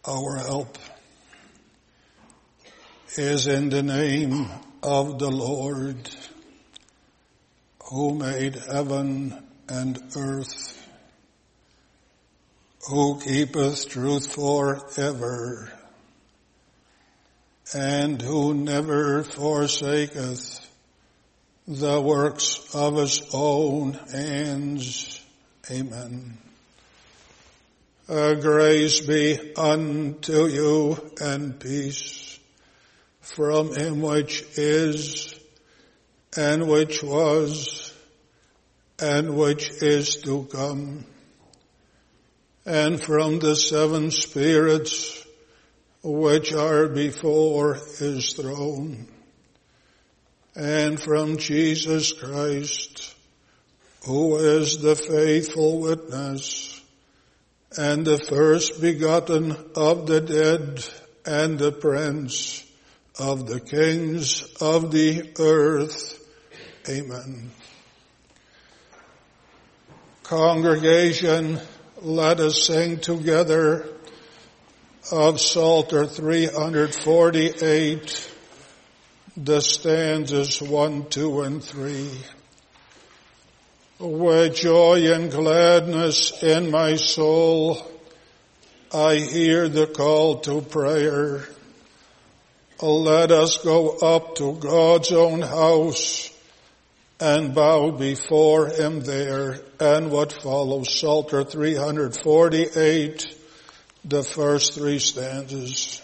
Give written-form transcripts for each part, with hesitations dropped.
Our help is in the name of the Lord, who made heaven and earth, who keepeth truth forever, and who never forsaketh the works of his own hands. Amen. Grace be unto you and peace from him which is, and which was, and which is to come, and from the seven spirits which are before his throne, and from Jesus Christ, who is the faithful witness, and the first begotten of the dead, and the prince of the kings of the earth. Amen. Congregation, let us sing together of Psalter 348, the stanzas 1, 2, and 3. With joy and gladness in my soul, I hear the call to prayer. Let us go up to God's own house and bow before him there. And what follows, Psalter 348, the first three stanzas.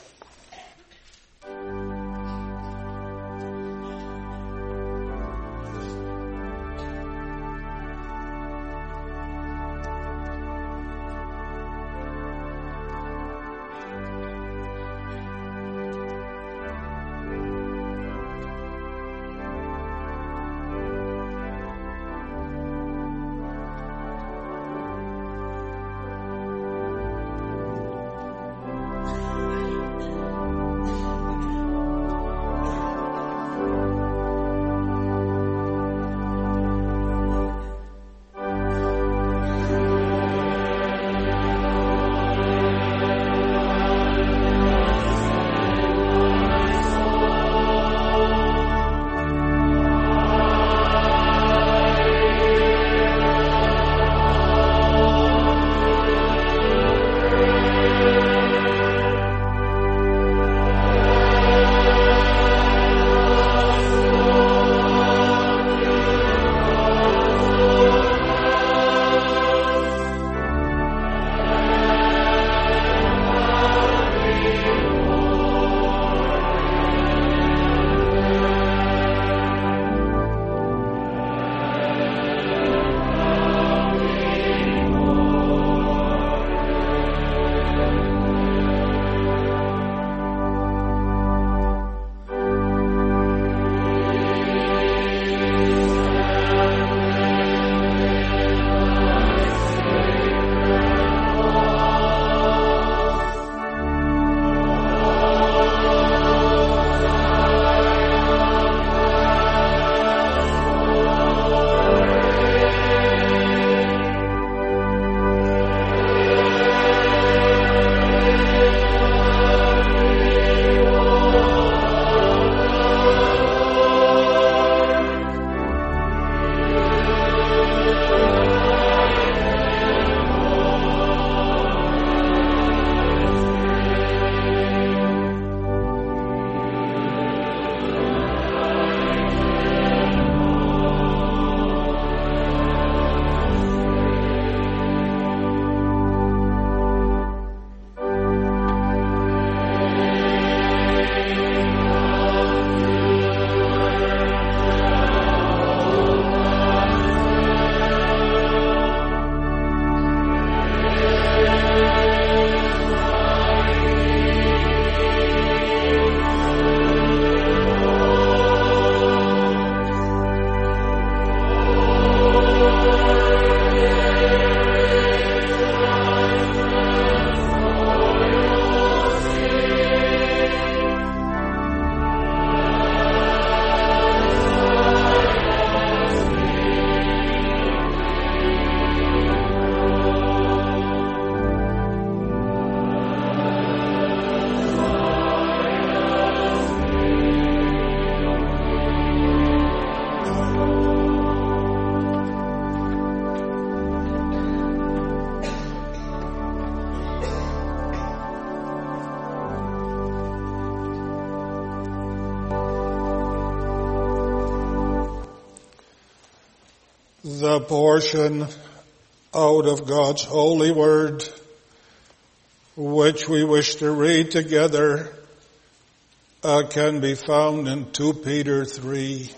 The portion out of God's holy word, which we wish to read together, can be found in 2 Peter 3.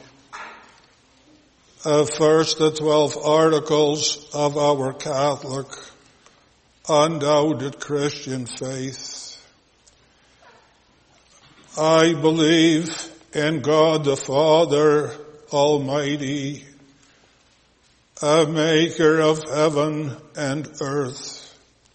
First, the 12 articles of our Catholic, undoubted Christian faith. I believe in God the Father Almighty, a maker of heaven and earth,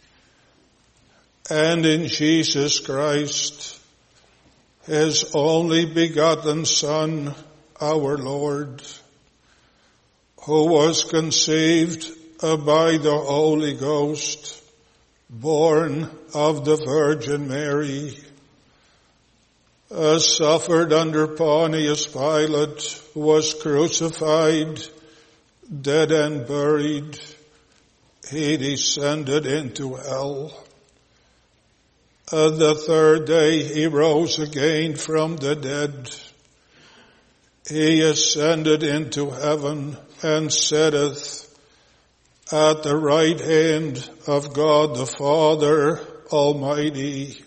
and in Jesus Christ, his only begotten Son, our Lord, who was conceived by the Holy Ghost, born of the Virgin Mary, suffered under Pontius Pilate, was crucified, dead and buried. He descended into hell. The third day he rose again from the dead. He ascended into heaven and sitteth at the right hand of God the Father Almighty.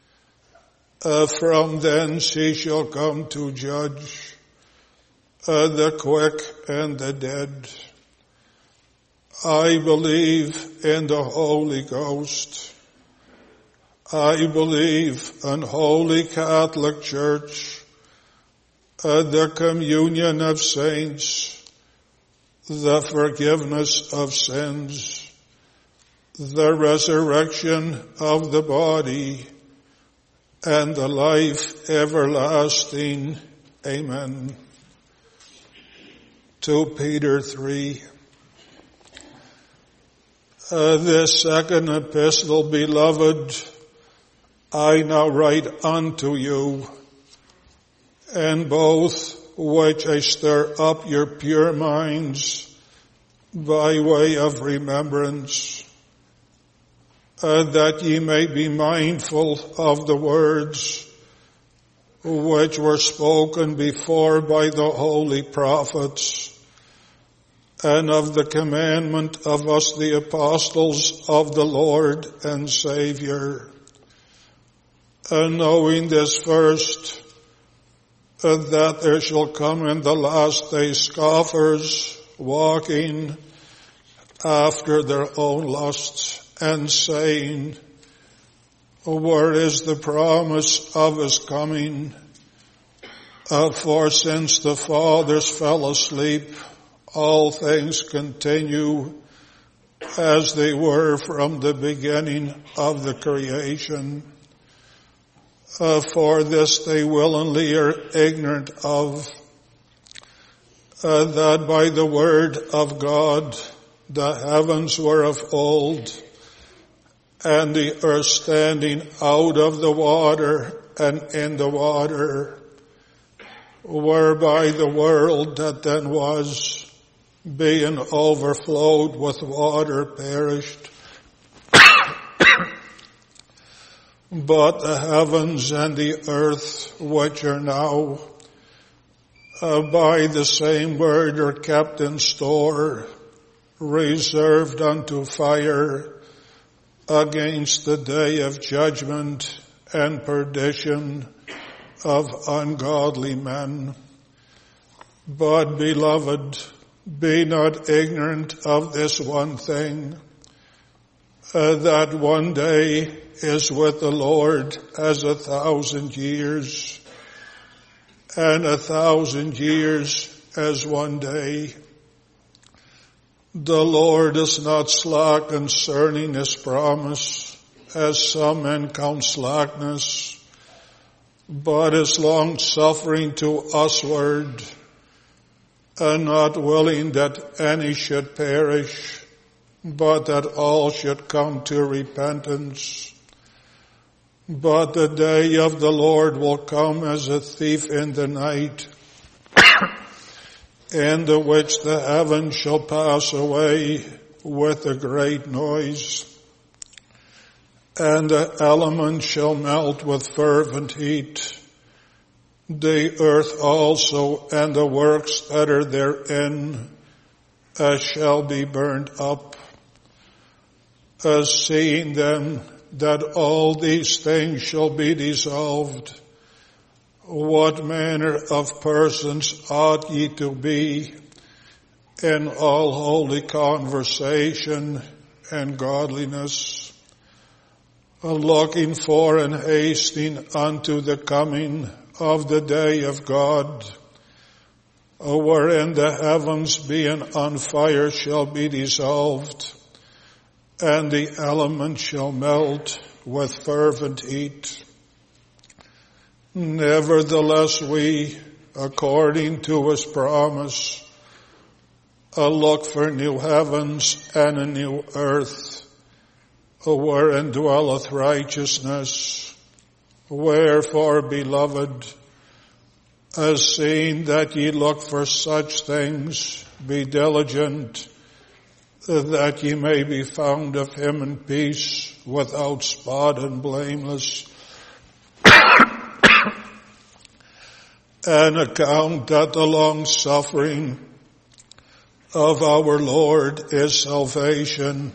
From thence he shall come to judge the quick and the dead. I believe in the Holy Ghost. I believe in Holy Catholic Church, the communion of saints, the forgiveness of sins, the resurrection of the body, and the life everlasting. Amen. 2 Peter 3. This second epistle, beloved, I now write unto you, and both which I stir up your pure minds by way of remembrance, that ye may be mindful of the words which were spoken before by the holy prophets, and of the commandment of us the apostles of the Lord and Savior. And knowing this first, that there shall come in the last days scoffers, walking after their own lusts, and saying, where is the promise of his coming? For since the fathers fell asleep, all things continue as they were from the beginning of the creation. For this they willingly are ignorant of, that by the word of God the heavens were of old, and the earth standing out of the water and in the water, whereby the world that then was, being overflowed with water, perished. But the heavens and the earth, which are now by the same word, are kept in store, reserved unto fire, against the day of judgment and perdition of ungodly men. But, beloved, be not ignorant of this one thing, that one day is with the Lord as 1,000 years, and 1,000 years as one day. The Lord is not slack concerning his promise, as some men count slackness, but is long-suffering to usward, and not willing that any should perish, but that all should come to repentance. But the day of the Lord will come as a thief in the night, in the which the heavens shall pass away with a great noise, and the elements shall melt with fervent heat. The earth also and the works that are therein shall be burned up. Seeing then that all these things shall be dissolved, what manner of persons ought ye to be in all holy conversation and godliness, looking for and hasting unto the coming of the day of God, wherein the heavens being on fire shall be dissolved, and the elements shall melt with fervent heat. Nevertheless we, according to his promise, look for new heavens and a new earth, wherein dwelleth righteousness. Wherefore, beloved, seeing that ye look for such things, be diligent, that ye may be found of him in peace, without spot and blameless, and account that the long suffering of our Lord is salvation,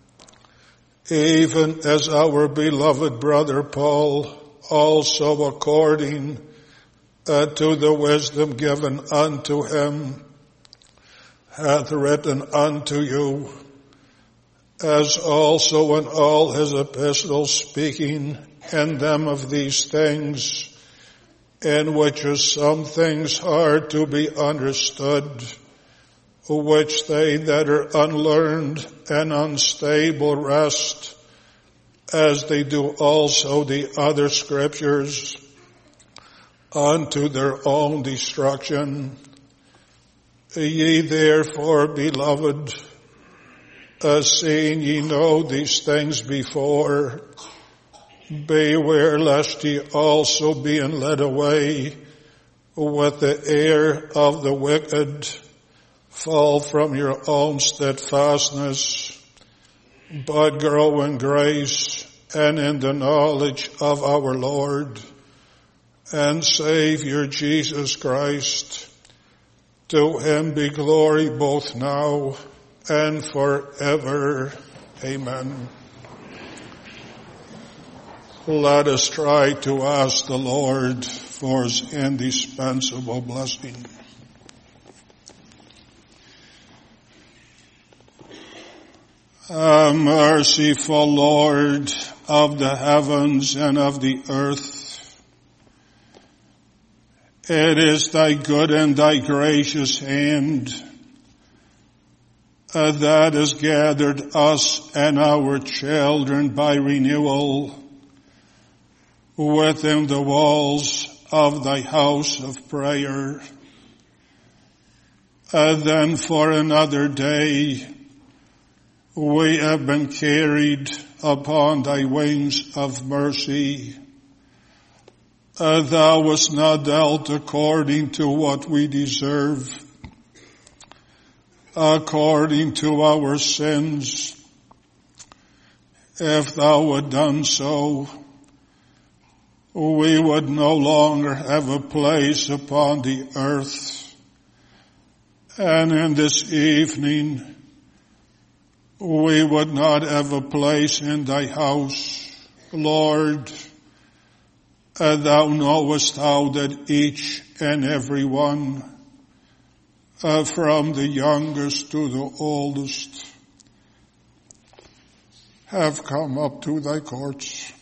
even as our beloved brother Paul also according to the wisdom given unto him hath written unto you, as also in all his epistles, speaking in them of these things, in which are some things hard to be understood, which they that are unlearned and unstable wrest, as they do also the other scriptures, unto their own destruction. Ye therefore, beloved, seeing ye know these things before, beware lest ye also being led away with the error of the wicked, fall from your own steadfastness, but grow in grace and in the knowledge of our Lord and Savior Jesus Christ. To him be glory both now and forever. Amen. Let us try to ask the Lord for his indispensable blessing. Merciful Lord of the heavens and of the earth, it is thy good and thy gracious hand that has gathered us and our children by renewal within the walls of thy house of prayer. Then for another day we have been carried upon thy wings of mercy. Thou wast not dealt according to what we deserve, according to our sins. If thou had done so, we would no longer have a place upon the earth. And in this evening, we would not have a place in thy house. Lord, thou knowest how that each and every one, from the youngest to the oldest, have come up to thy courts.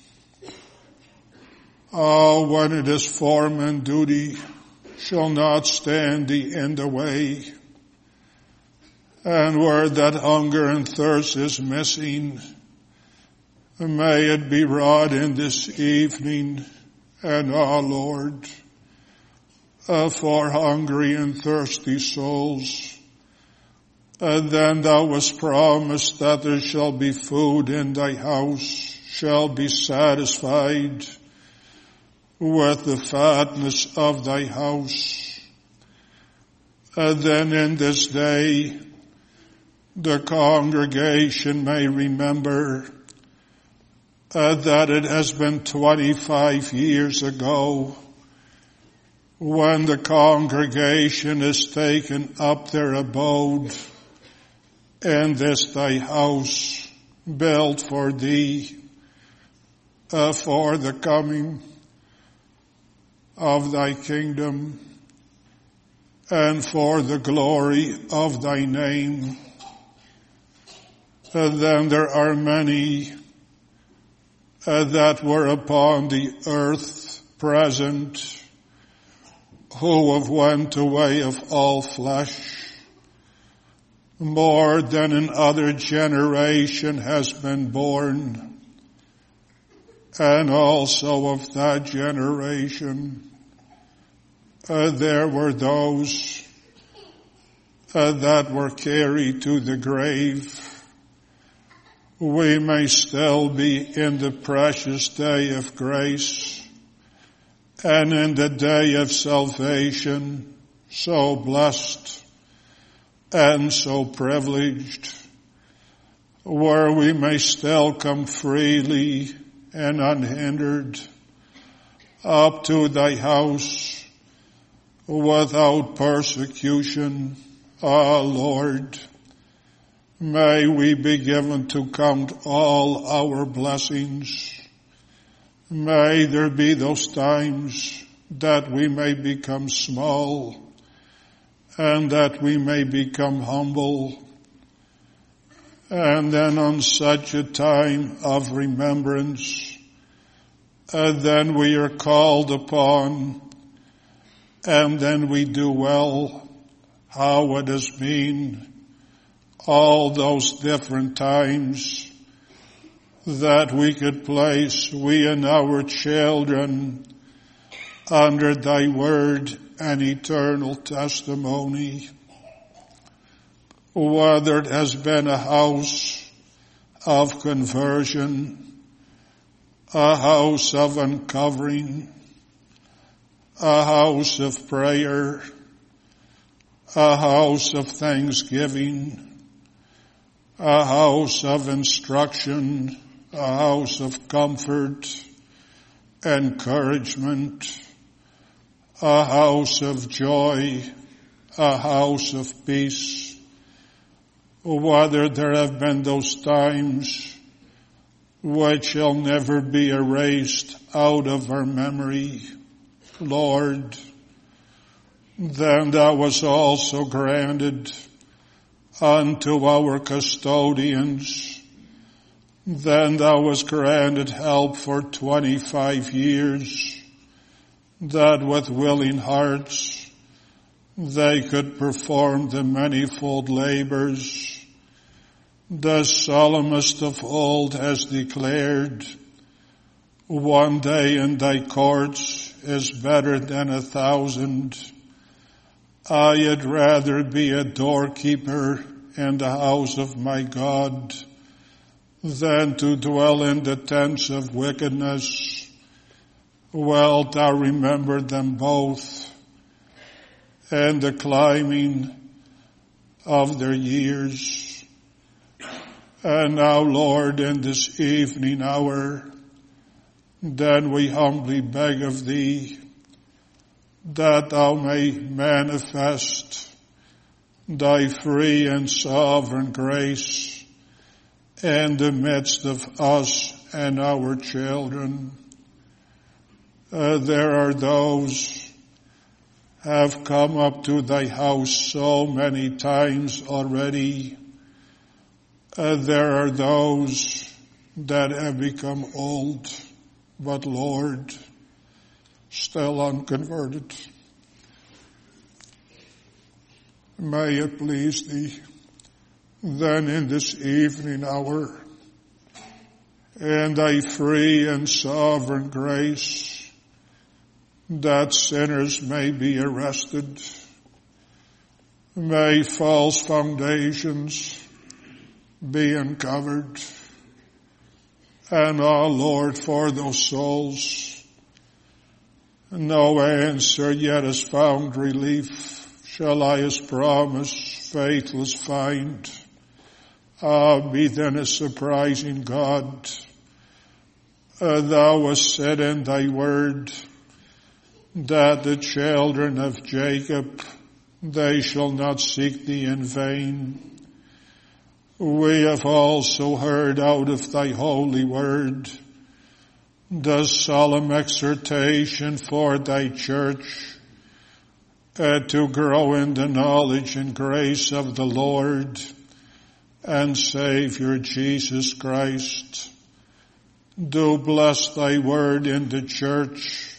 When it is form and duty shall not stand thee in the way, and where that hunger and thirst is missing, may it be wrought in this evening. And Lord, for hungry and thirsty souls, then thou wast promised that there shall be food in thy house, shall be satisfied with the fatness of thy house. Then in this day, the congregation may remember that it has been 25 years ago when the congregation has taken up their abode in this thy house built for thee, for the coming of thy kingdom and for the glory of thy name. Then there are many that were upon the earth present, who have went away of all flesh. More than another generation has been born, and also of that generation there were those that were carried to the grave. We may still be in the precious day of grace and in the day of salvation, so blessed and so privileged, where we may still come freely and unhindered up to thy house without persecution. Ah, Lord, may we be given to count all our blessings. May there be those times that we may become small and that we may become humble. And then on such a time of remembrance, then we are called upon, and then we do well how it has been all those different times that we could place, we and our children, under thy word and eternal testimony. Whether it has been a house of conversion, a house of uncovering, a house of prayer, a house of thanksgiving, a house of instruction, a house of comfort, encouragement, a house of joy, a house of peace. Whether there have been those times which shall never be erased out of our memory, Lord, then thou was also granted unto our custodians. Then thou was granted help for 25 years, that with willing hearts they could perform the manifold labors. The psalmist of old has declared, one day in thy courts is better than 1,000. I had rather be a doorkeeper in the house of my God than to dwell in the tents of wickedness. Wilt thou remember them both and the climbing of their years? And now, Lord, in this evening hour, then we humbly beg of thee that thou may manifest thy free and sovereign grace in the midst of us and our children. There are those have come up to thy house so many times already. There are those that have become old, but Lord, still unconverted. May it please thee, then in this evening hour, in thy free and sovereign grace, that sinners may be arrested, may false foundations be uncovered, and, oh Lord, for those souls, no answer yet has found relief. Shall I as promised faithless find? Be then a surprising God. Thou hast said in thy word that the children of Jacob, they shall not seek thee in vain. we have also heard out of thy holy word the solemn exhortation for thy church to grow in the knowledge and grace of the Lord and Savior Jesus Christ. Do bless thy word in the church,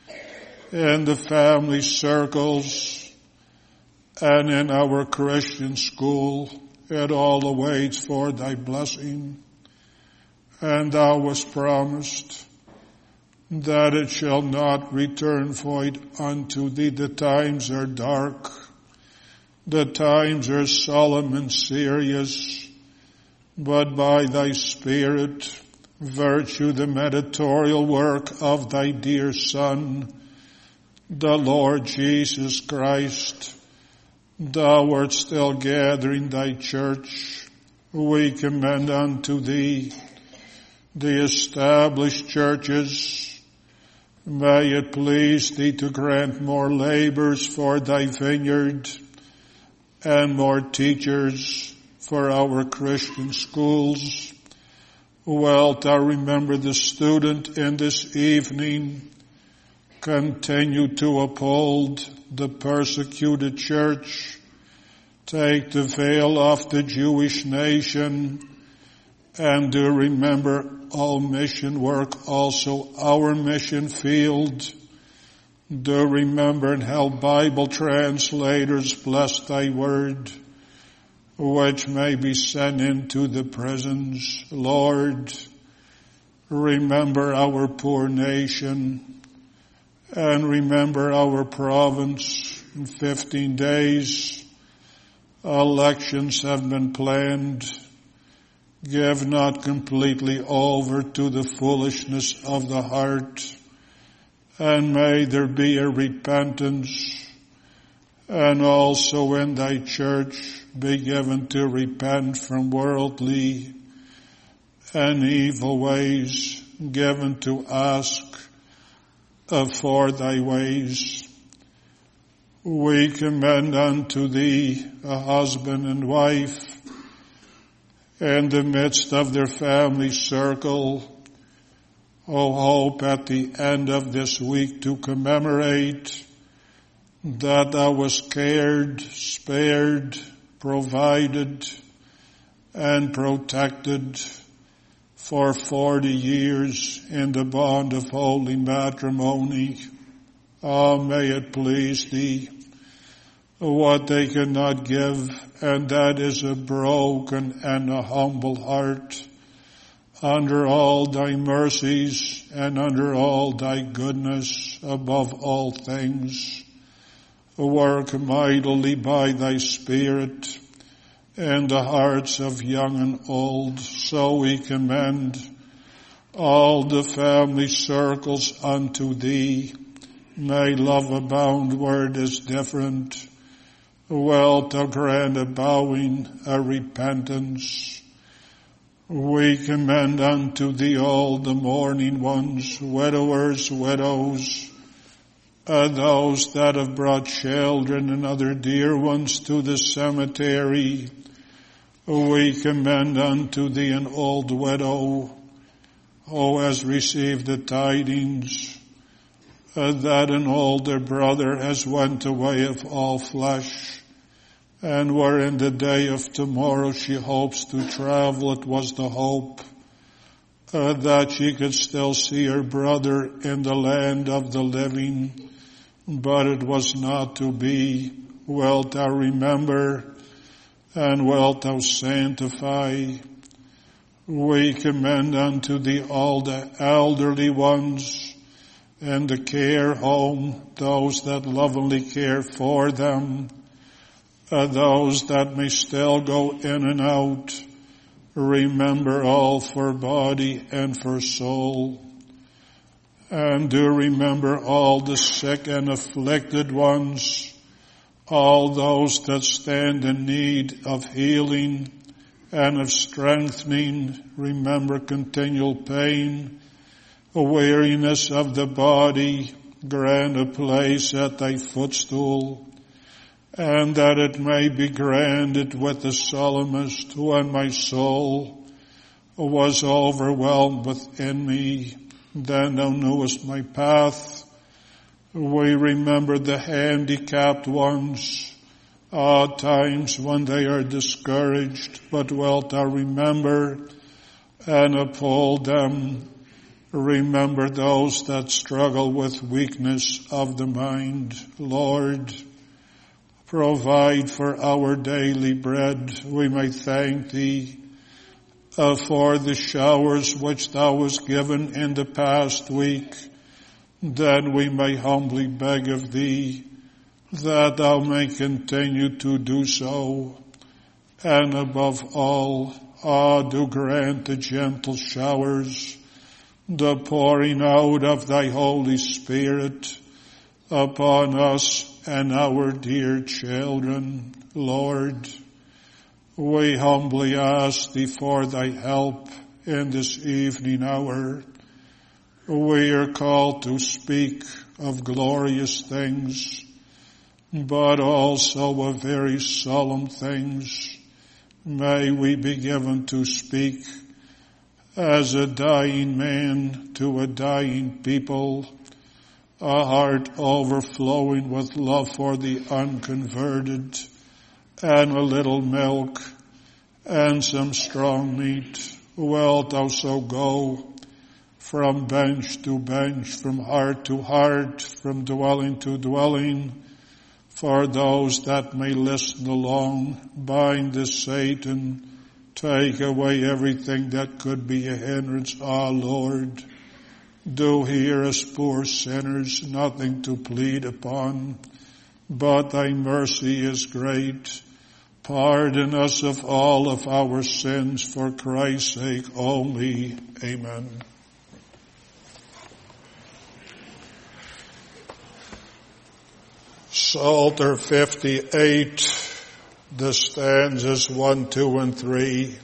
in the family circles, and in our Christian school. It all awaits for thy blessing. And thou hast promised that it shall not return void unto thee. The times are dark. The times are solemn and serious. But by thy Spirit, virtue the mediatorial work of thy dear Son, the Lord Jesus Christ, thou art still gathering thy church. We commend unto thee the established churches. May it please thee to grant more labors for thy vineyard and more teachers for our Christian schools. Wilt thou remember the student in this evening? Continue to uphold the persecuted church. Take the veil off the Jewish nation, and do remember all mission work, also our mission field. Do remember and help Bible translators bless thy word, which may be sent into the prisons. Lord, remember our poor nation, and remember our province. In 15 days, elections have been planned. Give not completely over to the foolishness of the heart, and may there be a repentance, and also in thy church be given to repent from worldly and evil ways, given to ask for thy ways. We commend unto thee a husband and wife in the midst of their family circle. O hope at the end of this week to commemorate that thou wast cared, spared, provided, and protected for 40 years in the bond of holy matrimony. Oh, may it please thee, what they cannot give, and that is a broken and a humble heart, under all thy mercies and under all thy goodness above all things. Work mightily by thy Spirit in the hearts of young and old. So we commend all the family circles unto thee. May love abound where it is different. Wilt thou grant a bowing, a repentance. We commend unto thee all the mourning ones, widowers, widows, those that have brought children and other dear ones to the cemetery. We commend unto thee an old widow who has received the tidings that an older brother has went away of all flesh, and wherein the day of tomorrow she hopes to travel. It was the hope that she could still see her brother in the land of the living, but it was not to be. Wilt thou remember, and wilt thou sanctify? We commend unto thee all the elderly ones in the care home, those that lovingly care for them, those that may still go in and out. Remember all for body and for soul. And do remember all the sick and afflicted ones, all those that stand in need of healing and of strengthening. Remember continual pain, weariness of the body. Grant a place at thy footstool. and that it may be granted with the psalmist, when my soul was overwhelmed within me, then thou knewest my path. We remember the handicapped ones, times when they are discouraged, but wilt thou remember and uphold them. Remember those that struggle with weakness of the mind. Lord, provide for our daily bread. We may thank thee for the showers which thou hast given in the past week, that we may humbly beg of thee that thou may continue to do so. And above all, do grant the gentle showers, the pouring out of thy Holy Spirit upon us and our dear children. Lord, we humbly ask thee for thy help in this evening hour. We are called to speak of glorious things, but also of very solemn things. May we be given to speak as a dying man to a dying people, a heart overflowing with love for the unconverted, and a little milk and some strong meat. Wilt thou so go from bench to bench, from heart to heart, from dwelling to dwelling, for those that may listen along? Bind this Satan, take away everything that could be a hindrance. Lord, do hear us poor sinners, nothing to plead upon, but thy mercy is great. Pardon us of all of our sins for Christ's sake only. Amen. Psalter 58, the stanzas 1, 2, and 3.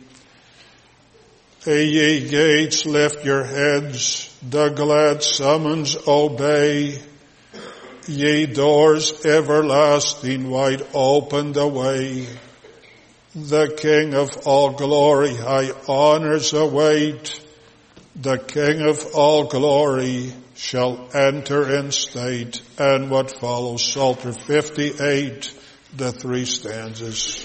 Ye gates, lift your heads, the glad summons obey. Ye doors everlasting, wide open the way. The King of all glory high honors await. The King of all glory shall enter in state. And what follows, Psalter 58, the 3 stanzas.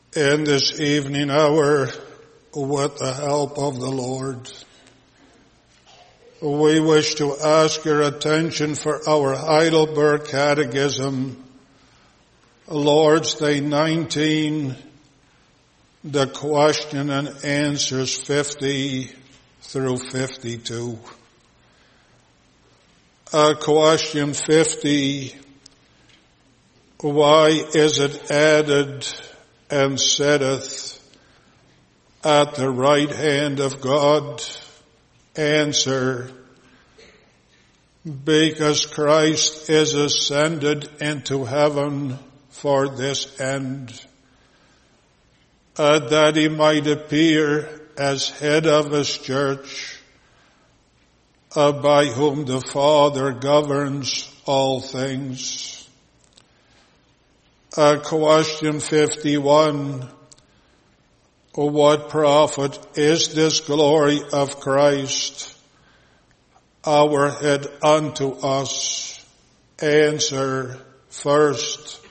in this evening hour with the help of the Lord. We wish to ask your attention for our Heidelberg Catechism, Lord's Day 19, the question and answers 50 through 52. Question 50, why is it added and sitteth at the right hand of God? Answer, because Christ is ascended into heaven for this end, that he might appear as head of his church, by whom the Father governs all things. Question 51, what profit is this glory of Christ, our head unto us? Answer, first,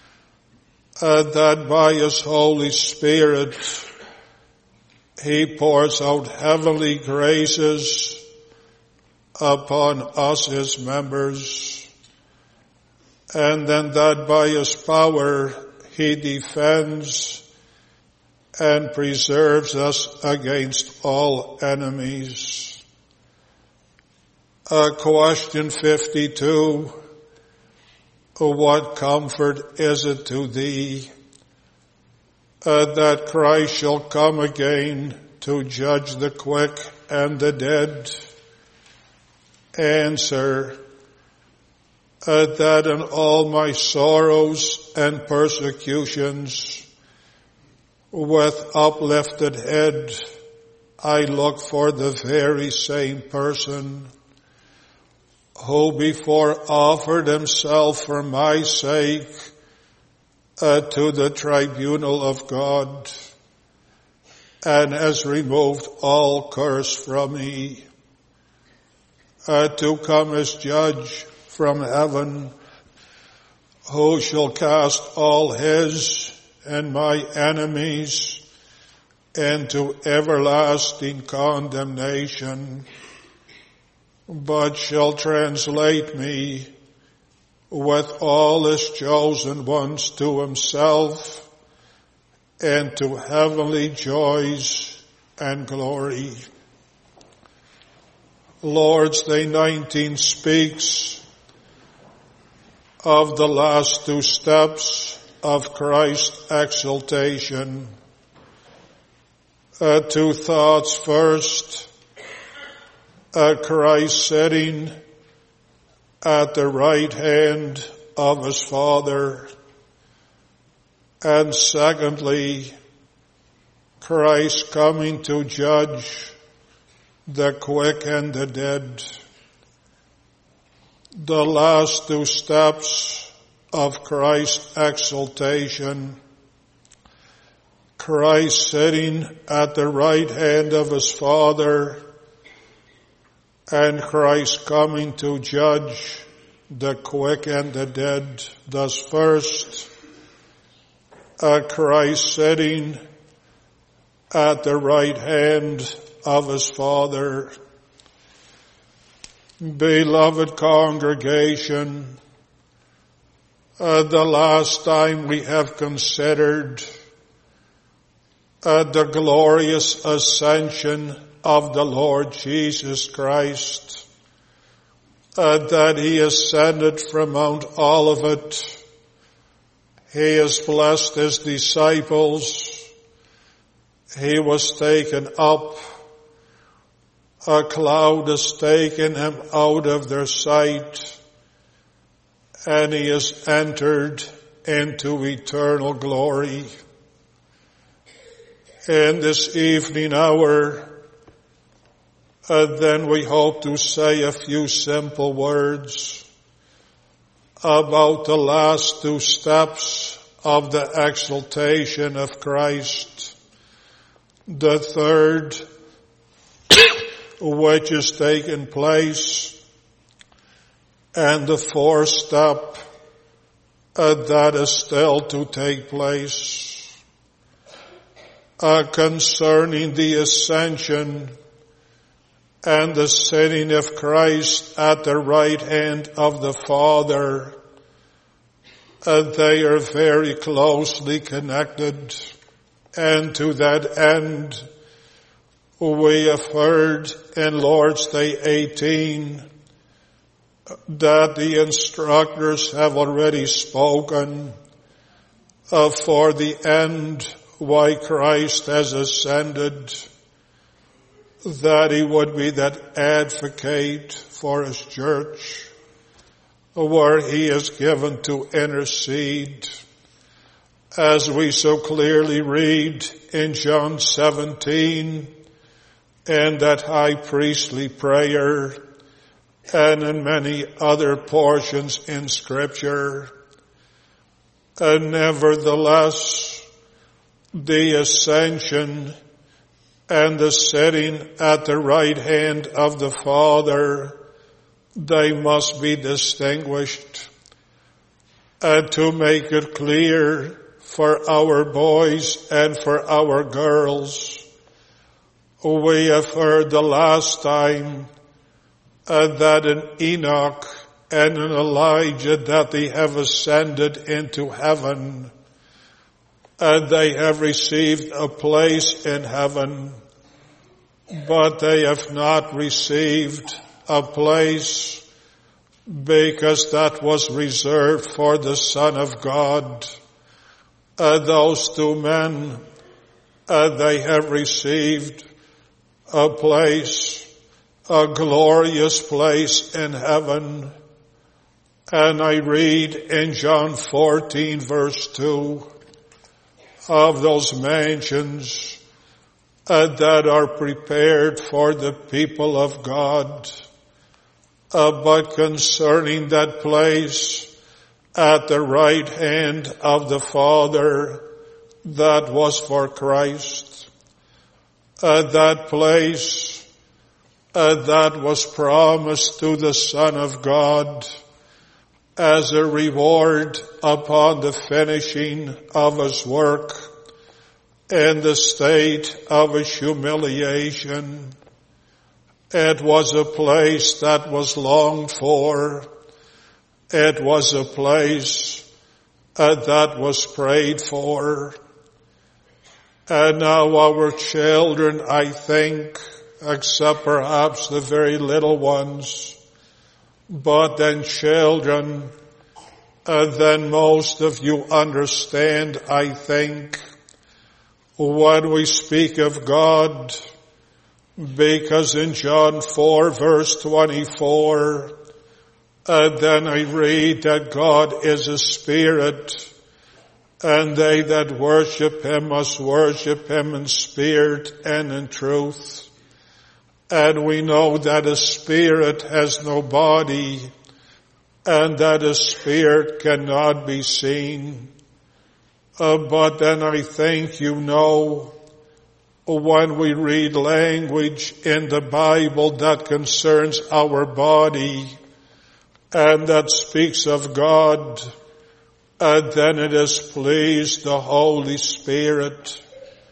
that by his Holy Spirit he pours out heavenly graces upon us his members, and then that by his power he defends and preserves us against all enemies. Question 52, what comfort is it to thee that Christ shall come again to judge the quick and the dead? Answer, that in all my sorrows and persecutions, with uplifted head, I look for the very same person who before offered himself for my sake to the tribunal of God and has removed all curse from me, to come as judge from heaven, who shall cast all his and my enemies into everlasting condemnation, but shall translate me with all his chosen ones to himself and to heavenly joys and glory. Lord's Day 19 speaks of the last two steps of Christ's exaltation. Two thoughts. First, Christ sitting at the right hand of his Father. And secondly, Christ coming to judge the quick and the dead. The last two steps of Christ's exaltation, Christ sitting at the right hand of his Father, and Christ coming to judge the quick and the dead. Thus first, Christ sitting at the right hand of his Father. Beloved congregation, the last time we have considered the glorious ascension of the Lord Jesus Christ, that he ascended from Mount Olivet. He has blessed his disciples. He was taken up. A cloud has taken him out of their sight, and he has entered into eternal glory. In this evening hour, then we hope to say a few simple words about the last two steps of the exaltation of Christ. The third, which has taken place, and the fourth step that is still to take place. concerning the ascension and the sitting of Christ at the right hand of the Father. They are very closely connected, and to that end we have heard in Lord's Day 18 that the instructors have already spoken for the end why Christ has ascended, that he would be that advocate for his church, where he is given to intercede, as we so clearly read in John 17, in that high priestly prayer, and in many other portions in Scripture. And nevertheless, the ascension and the sitting at the right hand of the Father, they must be distinguished. And to make it clear for our boys and for our girls, we have heard the last time that in Enoch and in Elijah that they have ascended into heaven, and they have received a place in heaven, but they have not received a place because that was reserved for the Son of God. Those two men, they have received a place, a glorious place in heaven. And I read in John 14 verse 2 of those mansions that are prepared for the people of God. But concerning that place at the right hand of the Father, that was for Christ. That place that was promised to the Son of God as a reward upon the finishing of his work in the state of his humiliation. It was a place that was longed for. It was a place that was prayed for. And now our children, I think, except perhaps the very little ones, but then children, then most of you understand, I think, when we speak of God, because in John 4 verse 24, then I read that God is a spirit, and they that worship him must worship him in spirit and in truth. And we know that a spirit has no body, and that a spirit cannot be seen. But then I think you know, when we read language in the Bible that concerns our body, and that speaks of God, then it has pleased the Holy Spirit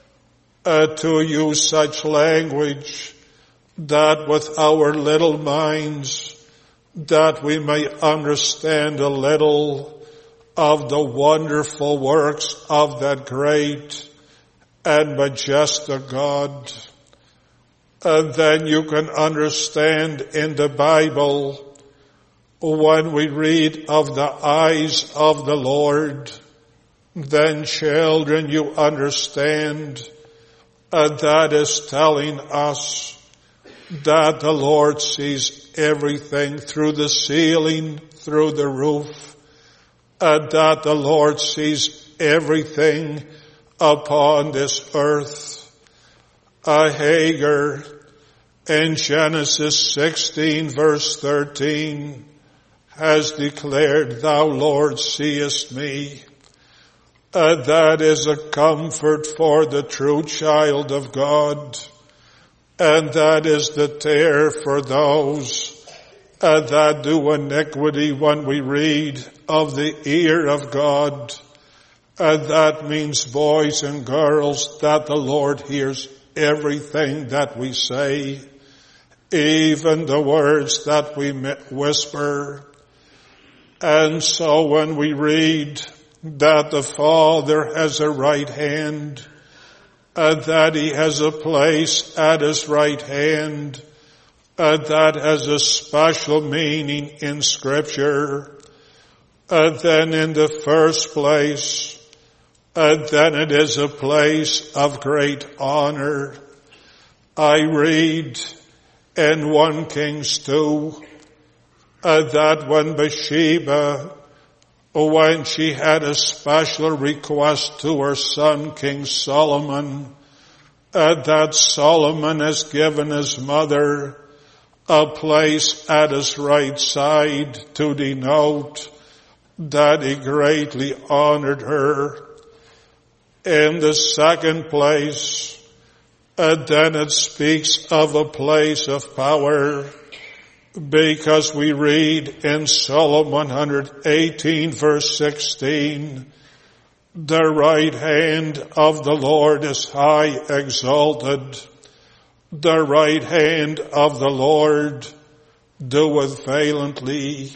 to use such language that with our little minds, that we may understand a little of the wonderful works of that great and majestic God. And then you can understand in the Bible, when we read of the eyes of the Lord, then children, you understand that is telling us that the Lord sees everything through the ceiling, through the roof, that the Lord sees everything upon this earth. Hagar in Genesis 16 verse 13 has declared, "Thou, Lord, seest me." That is a comfort for the true child of God. And that is the tear for those that do iniquity when we read of the ear of God That means, boys and girls, that the Lord hears everything that we say, even the words that we whisper. And so when we read that the Father has a right hand, that he has a place at his right hand, that has a special meaning in Scripture, then in the first place, then it is a place of great honor. I read in 1 Kings 2, that when Bathsheba, when she had a special request to her son, King Solomon, that Solomon has given his mother a place at his right side to denote that he greatly honored her. In the second place, then it speaks of a place of power, because we read in Psalm 118 verse 16, the right hand of the Lord is high exalted. The right hand of the Lord doeth valiantly.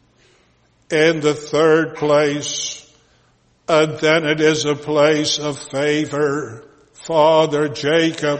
In the third place, then it is a place of favor. Father Jacob,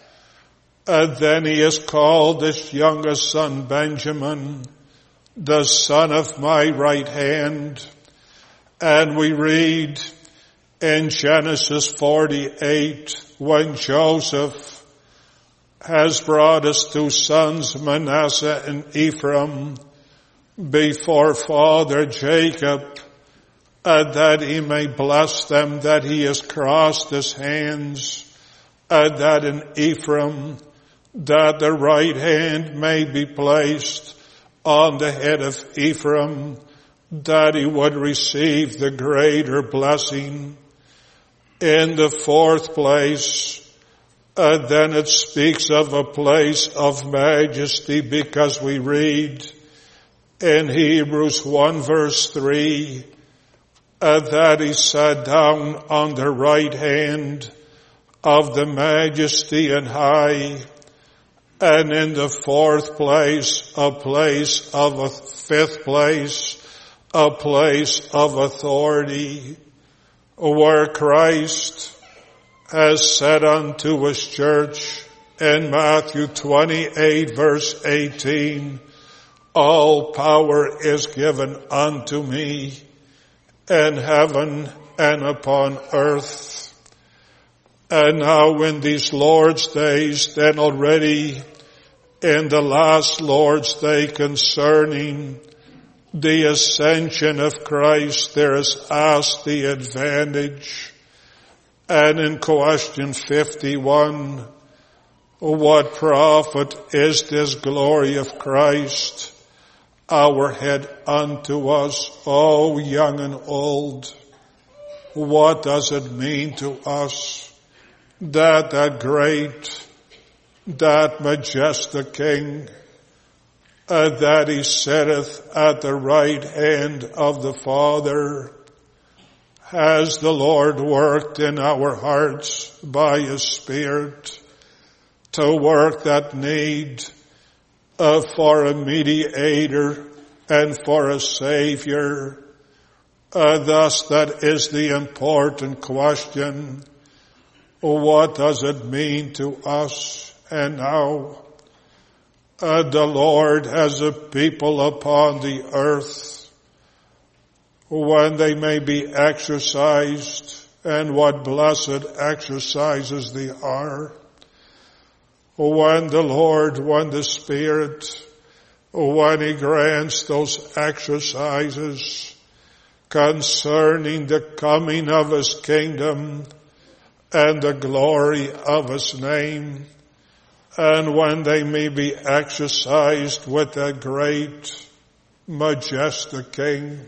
then he is called his youngest son Benjamin, the son of my right hand. And we read in Genesis 48, when Joseph has brought his two sons, Manasseh and Ephraim, before Father Jacob, that he may bless them, that he has crossed his hands, that in Ephraim, that the right hand may be placed on the head of Ephraim, that he would receive the greater blessing. In the fourth place, then it speaks of a place of majesty, because we read in Hebrews 1 verse 3, that he sat down on the right hand of the majesty and high. And in the fourth place, fifth place, a place of authority, where Christ has said unto his church in Matthew 28 verse 18, all power is given unto me in heaven and upon earth. And now in these Lord's days, then already in the last Lord's Day concerning the ascension of Christ, there is asked the advantage. And in question 51, what profit is this glory of Christ, our head unto us, O young and old? What does it mean to us that great, that majestic King, that he sitteth at the right hand of the Father? Has the Lord worked in our hearts by his Spirit to work that need for a mediator and for a Savior? Thus that is the important question. What does it mean to us? And now, the Lord has a people upon the earth when they may be exercised, and what blessed exercises they are. When the Lord, when the Spirit, when he grants those exercises concerning the coming of his kingdom and the glory of his name, and when they may be exercised with a great, majestic King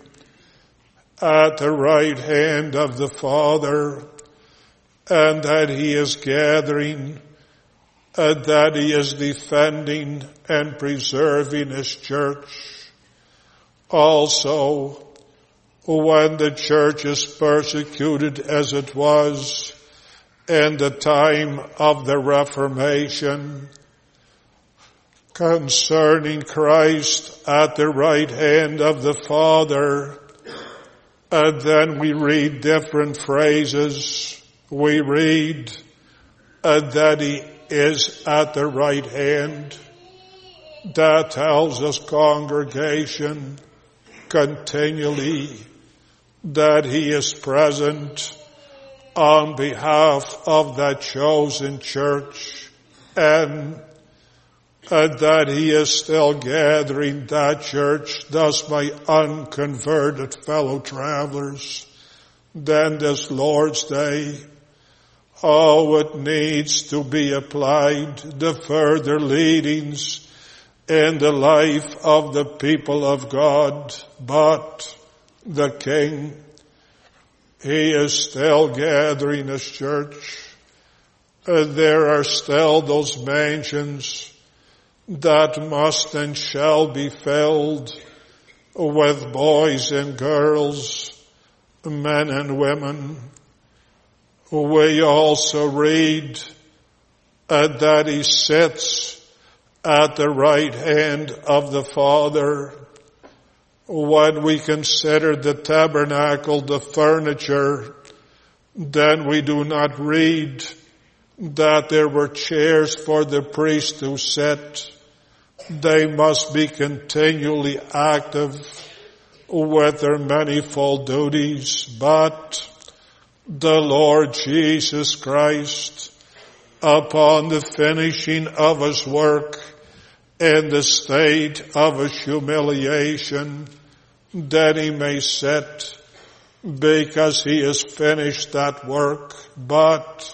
at the right hand of the Father, and that he is gathering, that he is defending and preserving his church. Also, when the church is persecuted as it was in the time of the Reformation, concerning Christ at the right hand of the Father. And then we read different phrases. We read that he is at the right hand. That tells us, congregation, continually that he is present on behalf of that chosen church, and that he is still gathering that church, thus my unconverted fellow travelers. Then this Lord's Day, it needs to be applied, the further leadings in the life of the people of God. But the King, he is still gathering his church. There are still those mansions that must and shall be filled with boys and girls, men and women. We also read that he sits at the right hand of the Father. When we consider the tabernacle, the furniture, then we do not read that there were chairs for the priest to sit. They must be continually active with their manifold duties. But the Lord Jesus Christ, upon the finishing of his work in the state of his humiliation, that he may sit, because he has finished that work. But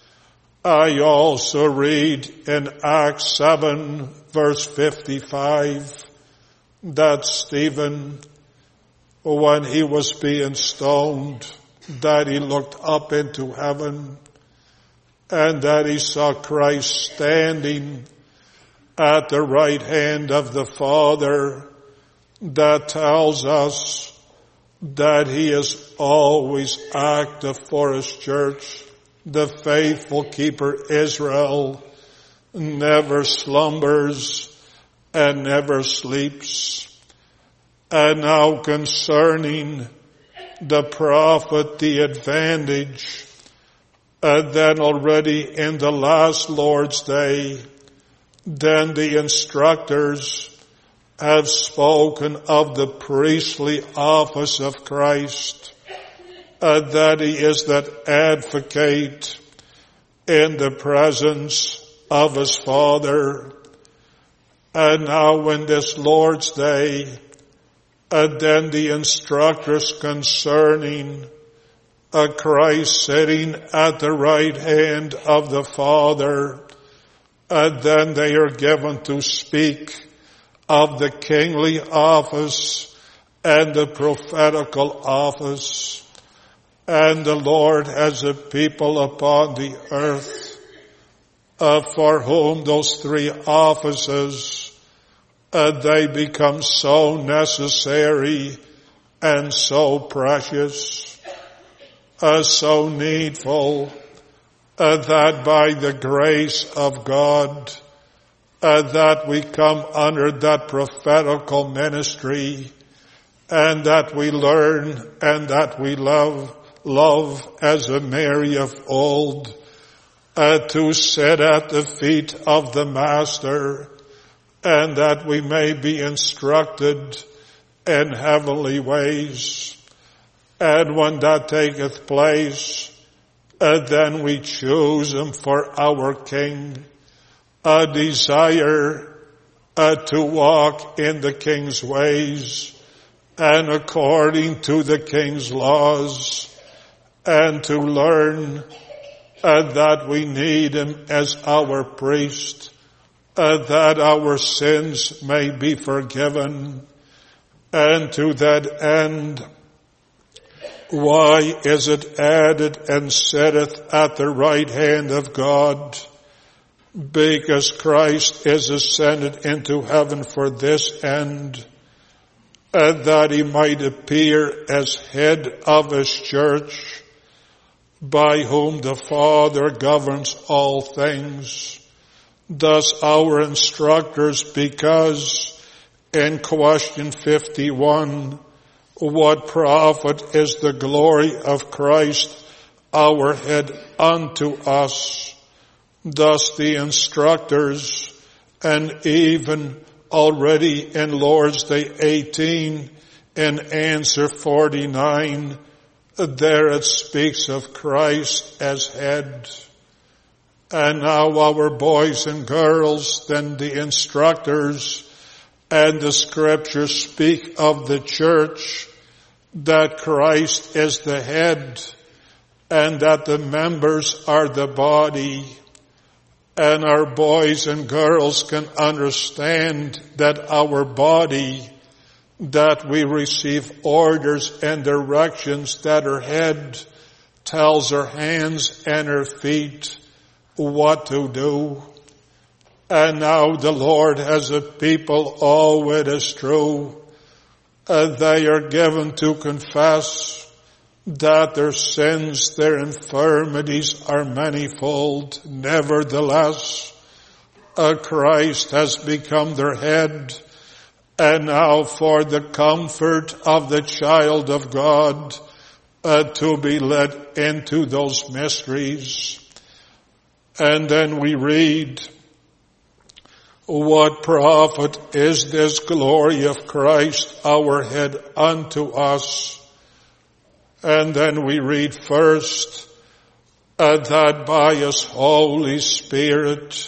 I also read in Acts 7 verse 55 that Stephen, when he was being stoned, that he looked up into heaven and that he saw Christ standing at the right hand of the Father. That tells us that he is always active for his church. The faithful keeper Israel never slumbers and never sleeps. And now concerning the prophet, the advantage, then already in the last Lord's Day, then the instructors have spoken of the priestly office of Christ, that he is that advocate in the presence of his Father. And now in this Lord's Day, then the instructors concerning Christ sitting at the right hand of the Father, then they are given to speak of the kingly office and the prophetical office. And the Lord has a people upon the earth for whom those three offices, they become so necessary and so precious, so needful, that by the grace of God, that we come under that prophetical ministry, and that we learn and that we love as a Mary of old, to sit at the feet of the Master, and that we may be instructed in heavenly ways. And when that taketh place, then we choose him for our King, a desire to walk in the King's ways and according to the King's laws, and to learn that we need him as our priest, that our sins may be forgiven. And to that end, why is it added, and sitteth at the right hand of God? Because Christ is ascended into heaven for this end, that he might appear as head of his church, by whom the Father governs all things. Thus our instructors, because in question 51, what profit is the glory of Christ our head unto us? Thus the instructors, and even already in Lord's Day 18, in answer 49, there it speaks of Christ as head. And now our boys and girls, then the instructors and the scriptures speak of the church, that Christ is the head and that the members are the body. And our boys and girls can understand that our body, that we receive orders and directions, that our head tells our hands and our feet what to do. And now the Lord has a people, oh, it is true, they are given to confess that their sins, their infirmities are manifold. Nevertheless, Christ has become their head. And now for the comfort of the child of God, to be led into those mysteries. And then we read, what profit is this glory of Christ our head unto us? And then we read first, that by his Holy Spirit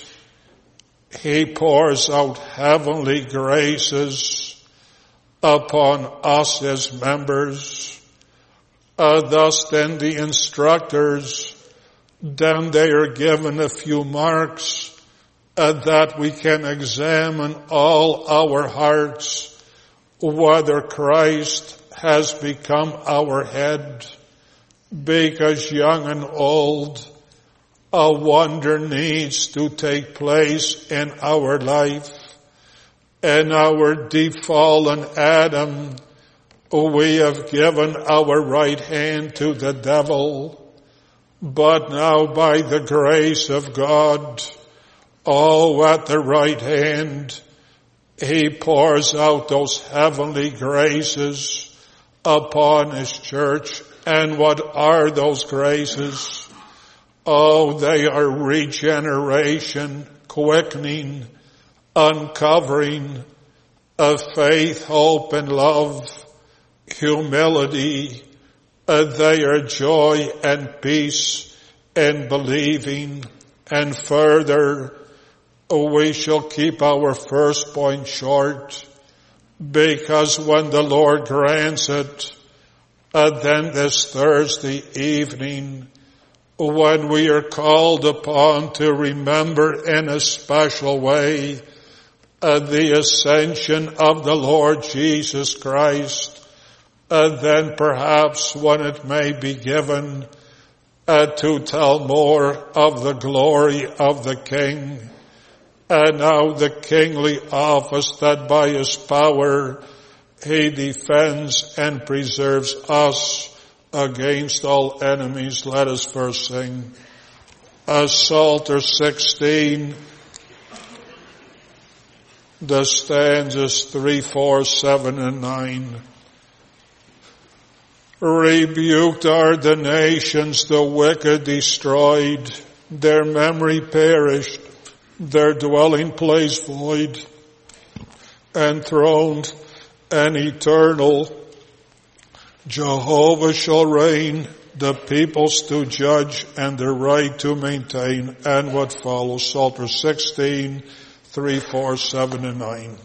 he pours out heavenly graces upon us as members. Thus then the instructors, then they are given a few marks that we can examine all our hearts, whether Christ has become our head, because young and old, a wonder needs to take place in our life. In our defallen Adam, we have given our right hand to the devil, but now by the grace of God, oh, at the right hand, he pours out those heavenly graces upon his church. And what are those graces? Oh, they are regeneration, quickening, uncovering of faith, hope, and love, humility. They are joy and peace in believing. And further, we shall keep our first point short, because when the Lord grants it, then this Thursday evening, when we are called upon to remember in a special way the ascension of the Lord Jesus Christ, then perhaps when it may be given to tell more of the glory of the King, and now the kingly office that by his power he defends and preserves us against all enemies. Let us first sing Psalter 16, the stanzas 3, 4, 7, and 9. Rebuked are the nations, the wicked destroyed, their memory perished, their dwelling place void, enthroned and eternal. Jehovah shall reign, the peoples to judge, and the right to maintain. And what follows, Psalter 16, 3, 4, 7, and 9.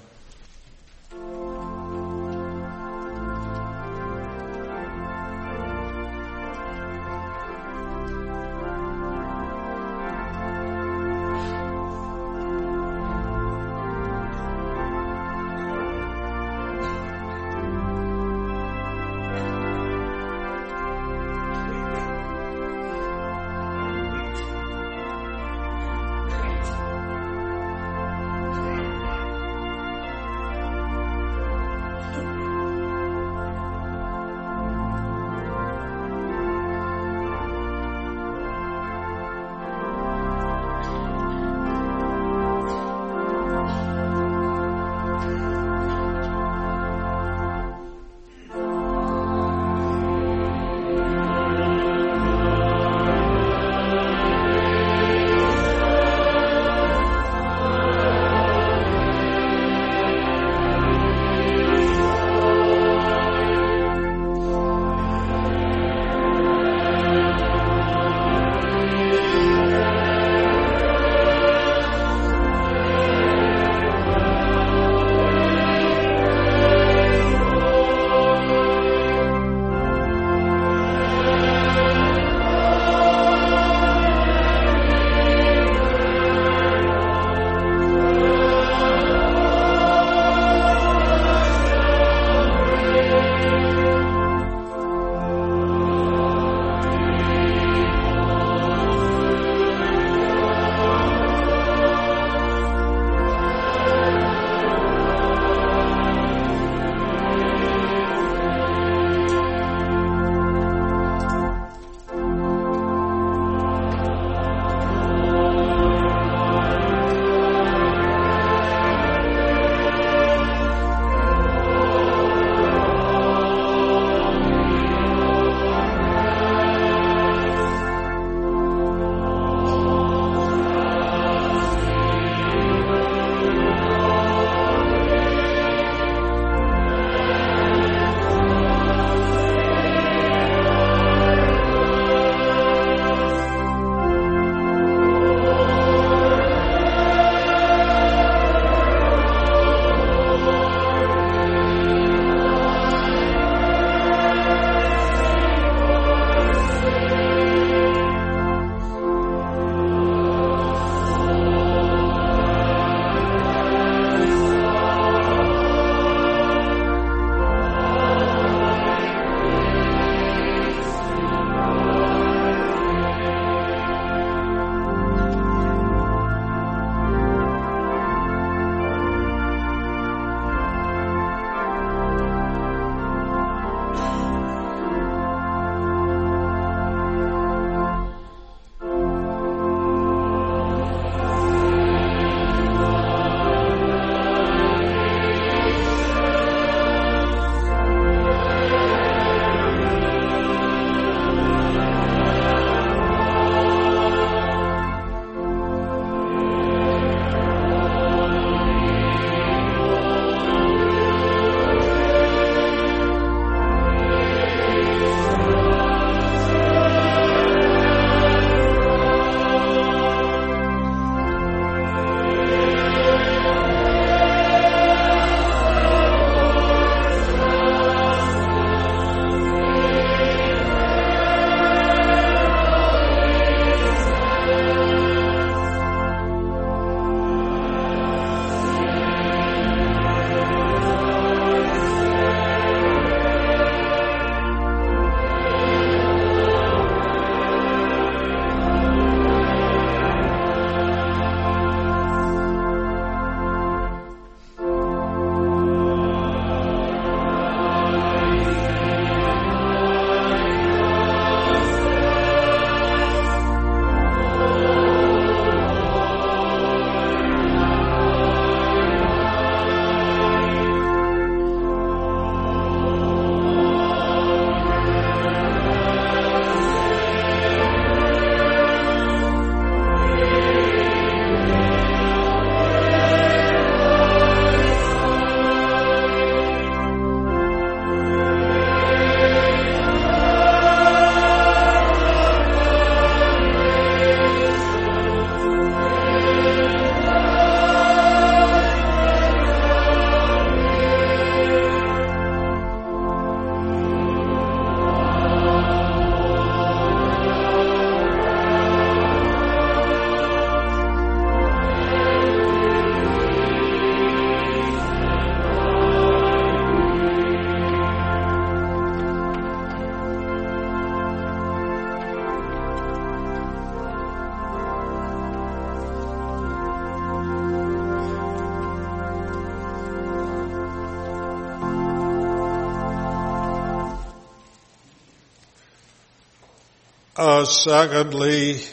Secondly,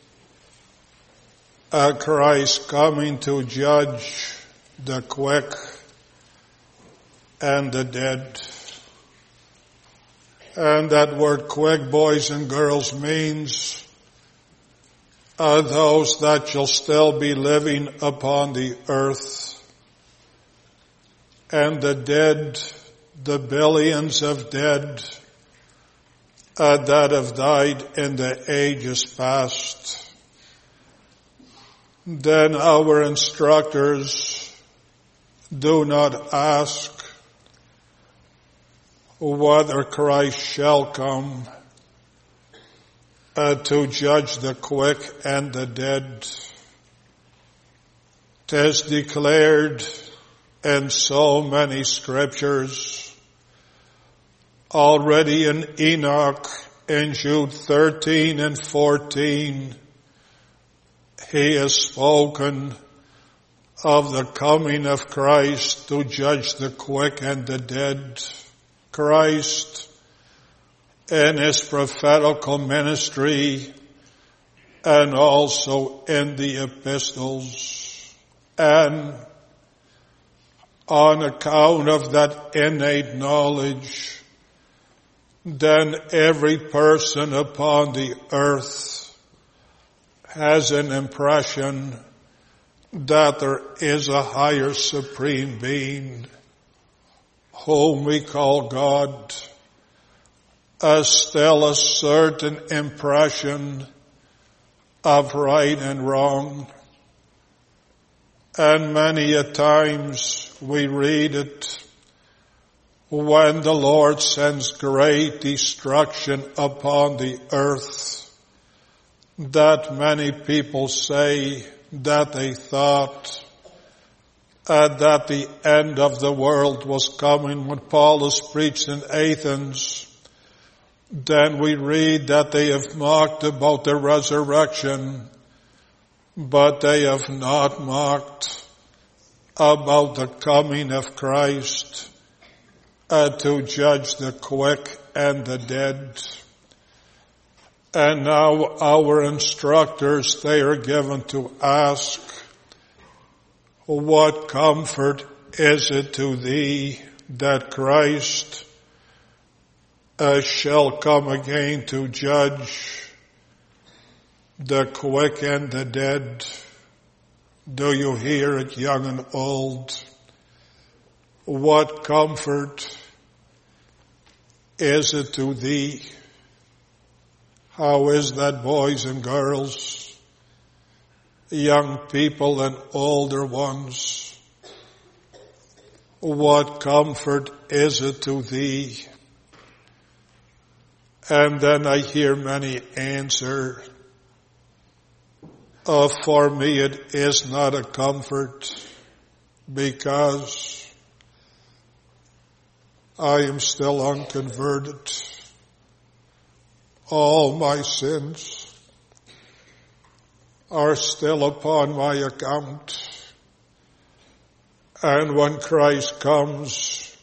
Christ coming to judge the quick and the dead. And that word quick, boys and girls, means those that shall still be living upon the earth. And the dead, the billions of dead that have died in the ages past. Then our instructors do not ask whether Christ shall come to judge the quick and the dead. 'Tis declared in so many scriptures, already in Enoch, in Jude 13 and 14, he has spoken of the coming of Christ to judge the quick and the dead. Christ, in his prophetical ministry and also in the epistles, and on account of that innate knowledge, then every person upon the earth has an impression that there is a higher supreme being whom we call God, still a certain impression of right and wrong. And many a times we read it when the Lord sends great destruction upon the earth, that many people say that they thought that the end of the world was coming when Paul is preached in Athens. Then we read that they have mocked about the resurrection, but they have not mocked about the coming of Christ to judge the quick and the dead. And now our instructors, they are given to ask, what comfort is it to thee that Christ shall come again to judge the quick and the dead? Do you hear it, young and old? What comfort is it to thee? How is that, boys and girls? Young people and older ones, what comfort is it to thee? And then I hear many answer, for me it is not a comfort, because I am still unconverted. All my sins are still upon my account. And when Christ comes,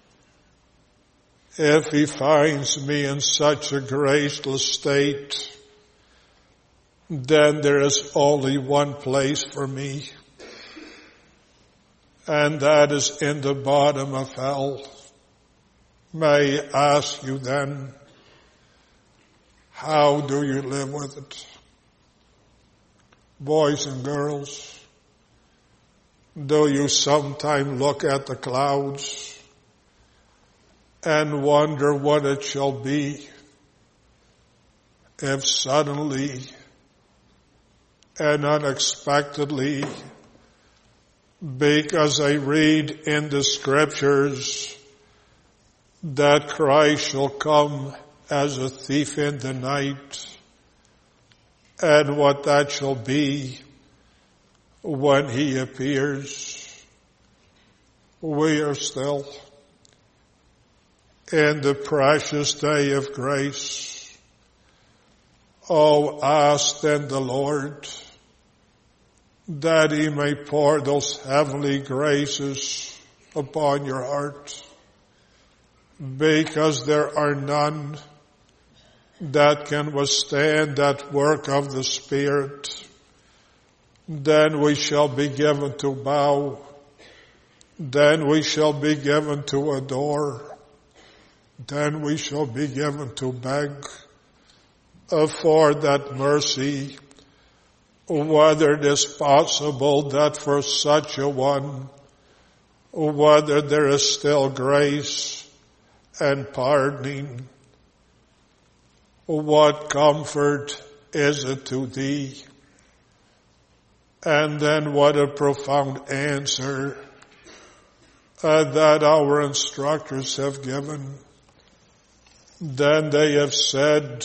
if he finds me in such a graceless state, then there is only one place for me, and that is in the bottom of hell. May I ask you then, how do you live with it? Boys and girls, do you sometime look at the clouds and wonder what it shall be if suddenly and unexpectedly, because I read in the scriptures that Christ shall come as a thief in the night, and what that shall be when he appears? We are still in the precious day of grace. Oh, ask then the Lord that he may pour those heavenly graces upon your heart, because there are none that can withstand that work of the Spirit, then we shall be given to bow. Then we shall be given to adore. Then we shall be given to beg for that mercy, whether it is possible that for such a one, whether there is still grace and pardoning. What comfort is it to thee? And then what a profound answer that our instructors have given. Then they have said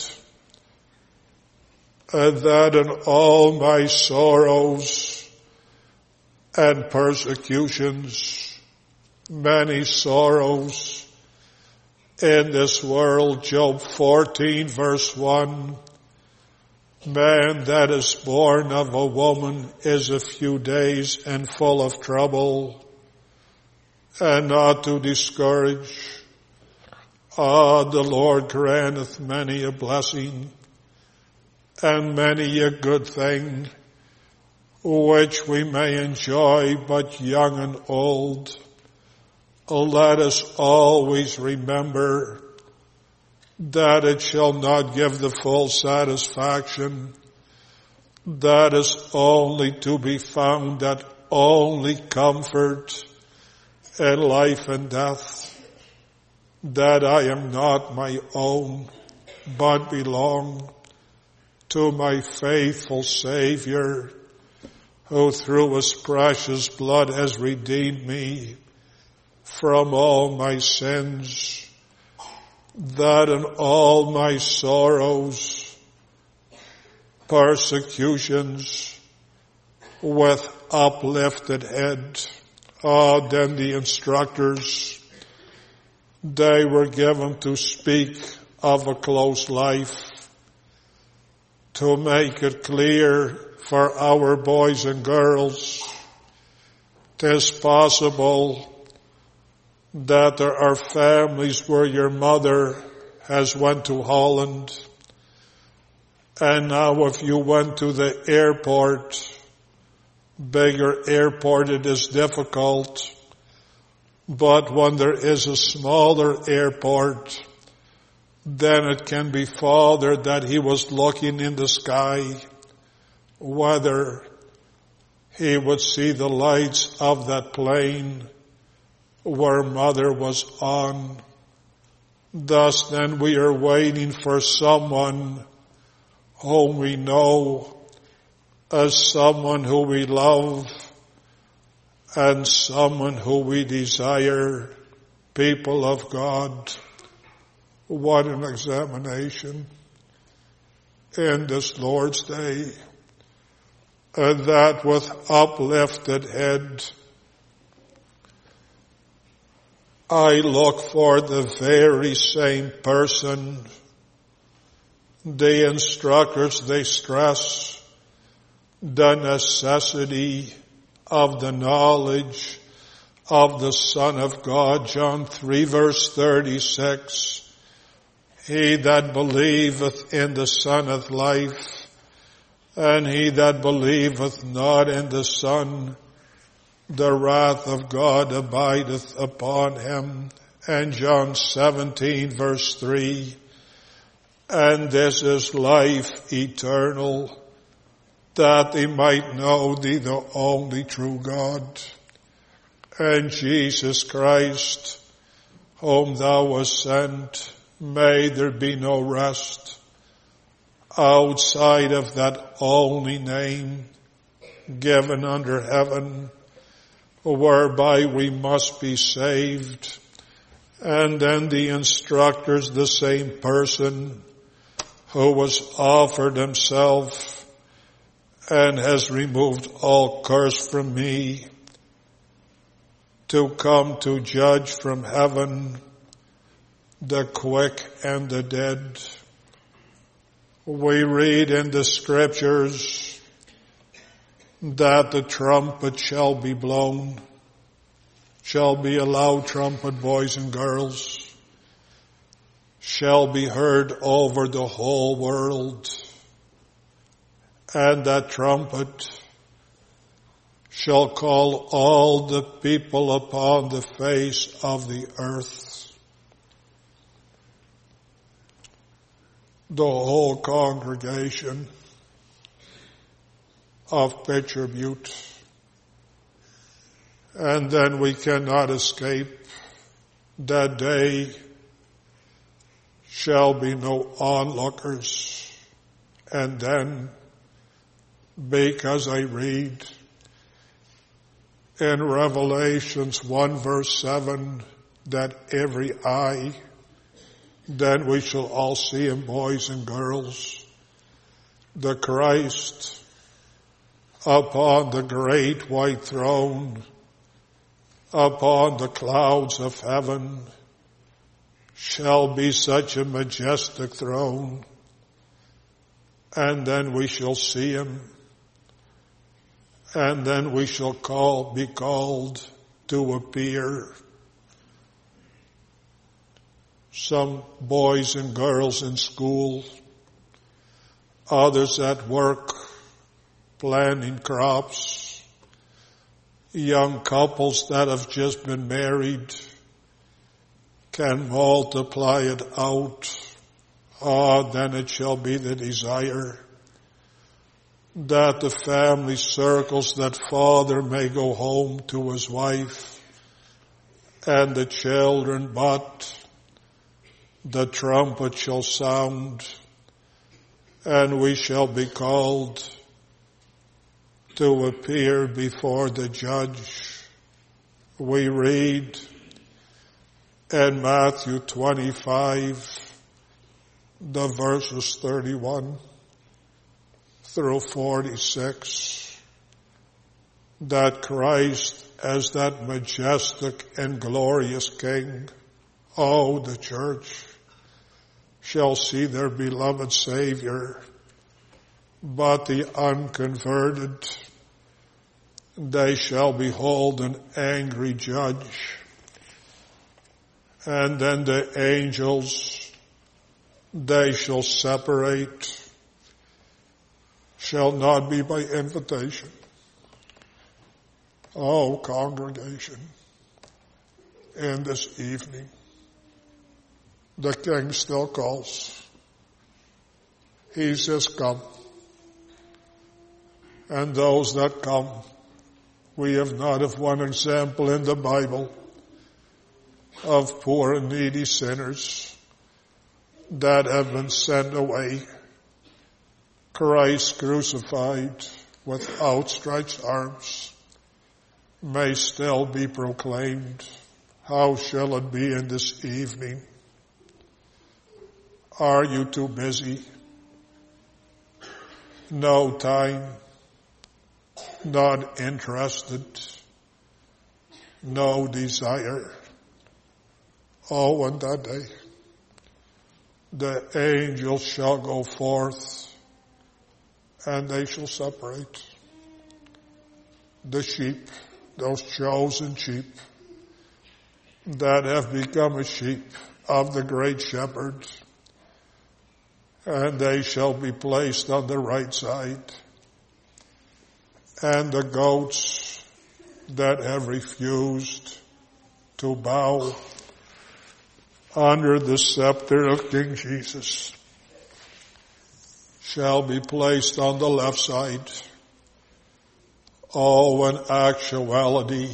that in all my sorrows and persecutions, many sorrows in this world, Job 14 verse 1, man that is born of a woman is a few days and full of trouble, and not to discourage. The Lord granteth many a blessing and many a good thing, which we may enjoy but young and old. Let us always remember that it shall not give the full satisfaction that is only to be found at only comfort in life and death, that I am not my own, but belong to my faithful Savior, who through his precious blood has redeemed me from all my sins, that in all my sorrows, persecutions, with uplifted head, then the instructors, they were given to speak of a close life, to make it clear for our boys and girls, 'tis possible that there are families where your mother has went to Holland, and now if you went to the airport, bigger airport, it is difficult, but when there is a smaller airport, then it can be father that he was looking in the sky, whether he would see the lights of that plane where mother was on. Thus then we are waiting for someone whom we know as someone who we love and someone who we desire. People of God, what an examination in this Lord's Day, that with uplifted head I look for the very same person. The instructors, they stress the necessity of the knowledge of the Son of God. John 3 verse 36. He that believeth in the Son hath life, and he that believeth not in the Son, the wrath of God abideth upon him. And John 17 verse 3, and this is life eternal, that they might know thee, the only true God, and Jesus Christ, whom thou hast sent. May there be no rest outside of that only name given under heaven, whereby we must be saved. And then the instructors, the same person who was offered himself and has removed all curse from me, to come to judge from heaven the quick and the dead. We read in the scriptures that the trumpet shall be blown, shall be a loud trumpet, boys and girls, shall be heard over the whole world, and that trumpet shall call all the people upon the face of the earth. The whole congregation of Pitcher Butte. And then we cannot escape that day shall be no onlookers. And then, because I read in Revelations 1 verse 7 that every eye, then we shall all see him, boys and girls, the Christ upon the great white throne, upon the clouds of heaven, shall be such a majestic throne. And then we shall see him. And then we shall be called to appear. Some boys and girls in school, others at work, planting crops, young couples that have just been married can multiply it out. Then it shall be the desire that the family circles, that father may go home to his wife and the children, but the trumpet shall sound and we shall be called to appear before the judge. We read in Matthew 25, the verses 31 through 46, that Christ as that majestic and glorious King, the church shall see their beloved Savior, but the unconverted, they shall behold an angry judge. And then the angels, they shall separate, shall not be by invitation. Oh, congregation, in this evening, the King still calls. He says, come. And those that come, we have not of one example in the Bible of poor and needy sinners that have been sent away. Christ crucified with outstretched arms may still be proclaimed. How shall it be in this evening? Are you too busy? No time? Not interested? No desire? Oh, on that day, the angels shall go forth and they shall separate the sheep, those chosen sheep that have become a sheep of the great shepherd, and they shall be placed on the right side, and the goats that have refused to bow under the scepter of King Jesus shall be placed on the left side. Oh, in actuality,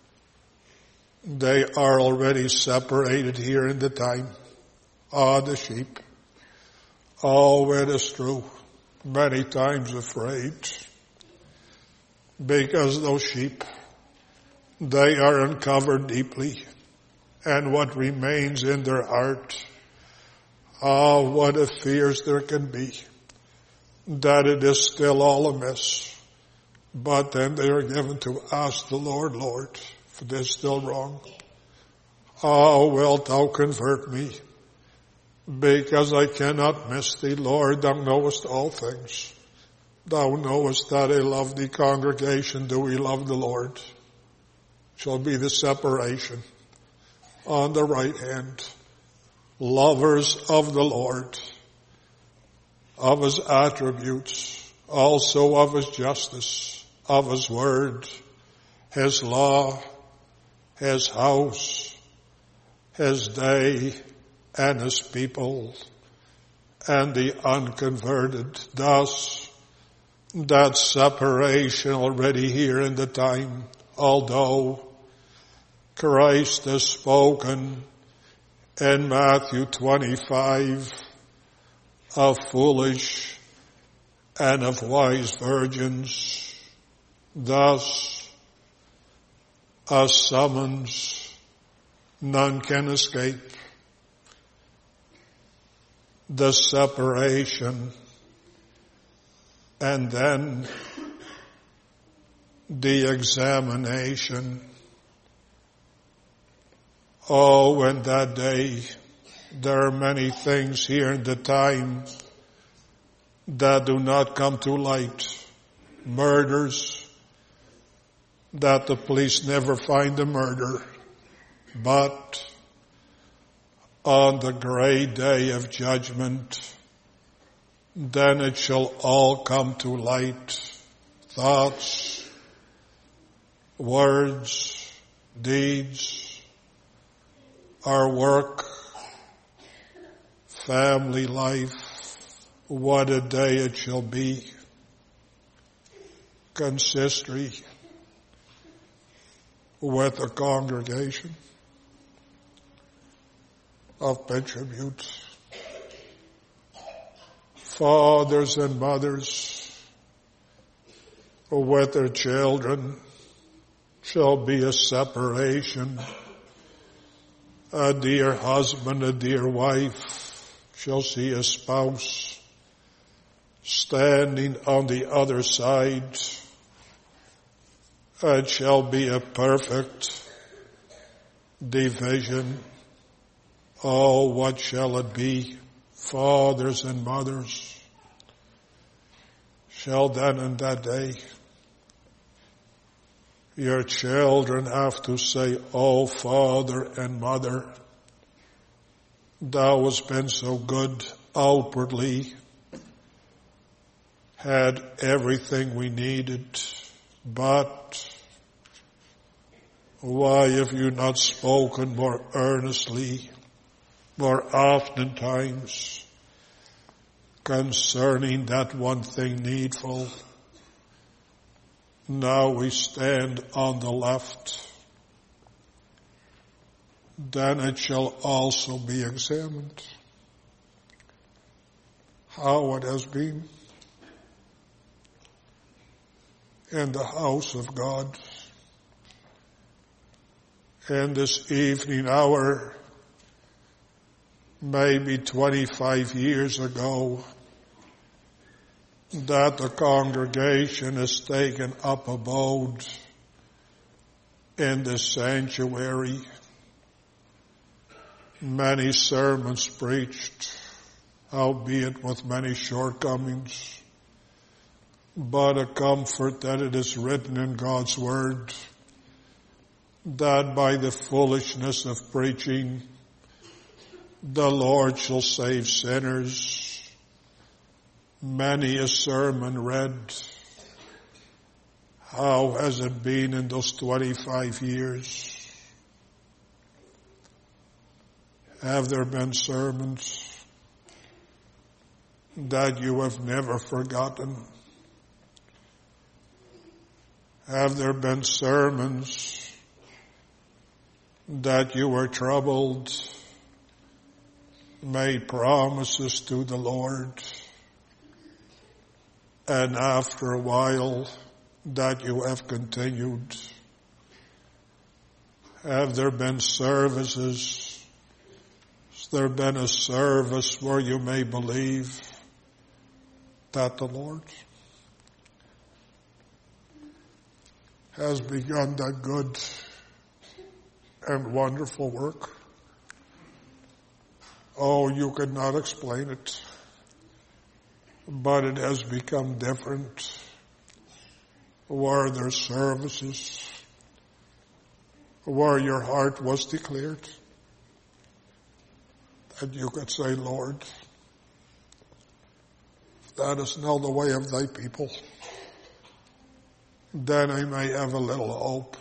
they are already separated here in the time. The sheep. Oh, it is true. Many times afraid. Because those sheep, they are uncovered deeply. And what remains in their heart, what a fears there can be, that it is still all amiss. But then they are given to ask the Lord, Lord, for this still wrong. Wilt thou convert me? Because I cannot miss thee, Lord, thou knowest all things. Thou knowest that I love thee, congregation. Do we love the Lord? Shall be the separation on the right hand. lovers of the Lord, of his attributes, also of his justice, of his word, his law, his house, his day, and his people, and the unconverted. Thus, that separation already here in the time, although Christ has spoken in Matthew 25 of foolish and of wise virgins, thus a summons none can escape. The separation, and then the examination. Oh, in that day, there are many things here in the time that do not come to light. Murders, that the police never find the murder. But on the great day of judgment, then it shall all come to light. Thoughts, words, deeds, our work, family life. What a day it shall be. Consistory with the congregation of Pintribute. Fathers and mothers with their children shall be a separation. A dear husband, a dear wife shall see a spouse standing on the other side. It shall be a perfect division. Oh, what shall it be? Fathers and mothers shall then in that day your children have to say, oh, Father and Mother, thou hast been so good outwardly, had everything we needed, but why have you not spoken more earnestly, more oftentimes, concerning that one thing needful? Now we stand on the left. Then it shall also be examined how it has been in the house of God. In this evening hour, maybe 25 years ago, that the congregation has taken up abode in the sanctuary. Many sermons preached, albeit with many shortcomings, but a comfort that it is written in God's word that by the foolishness of preaching the Lord shall save sinners. Many a sermon read. How has it been in those 25 years? Have there been sermons that you have never forgotten? Have there been sermons that you were troubled, made promises to the Lord, and after a while that you have continued? Have there been services? Has there been a service where you may believe that the Lord has begun that good and wonderful work? Oh, you could not explain it. But it has become different. Where there's services, where your heart was declared, And you could say, Lord, let us know the way of thy people. Then I may have a little hope.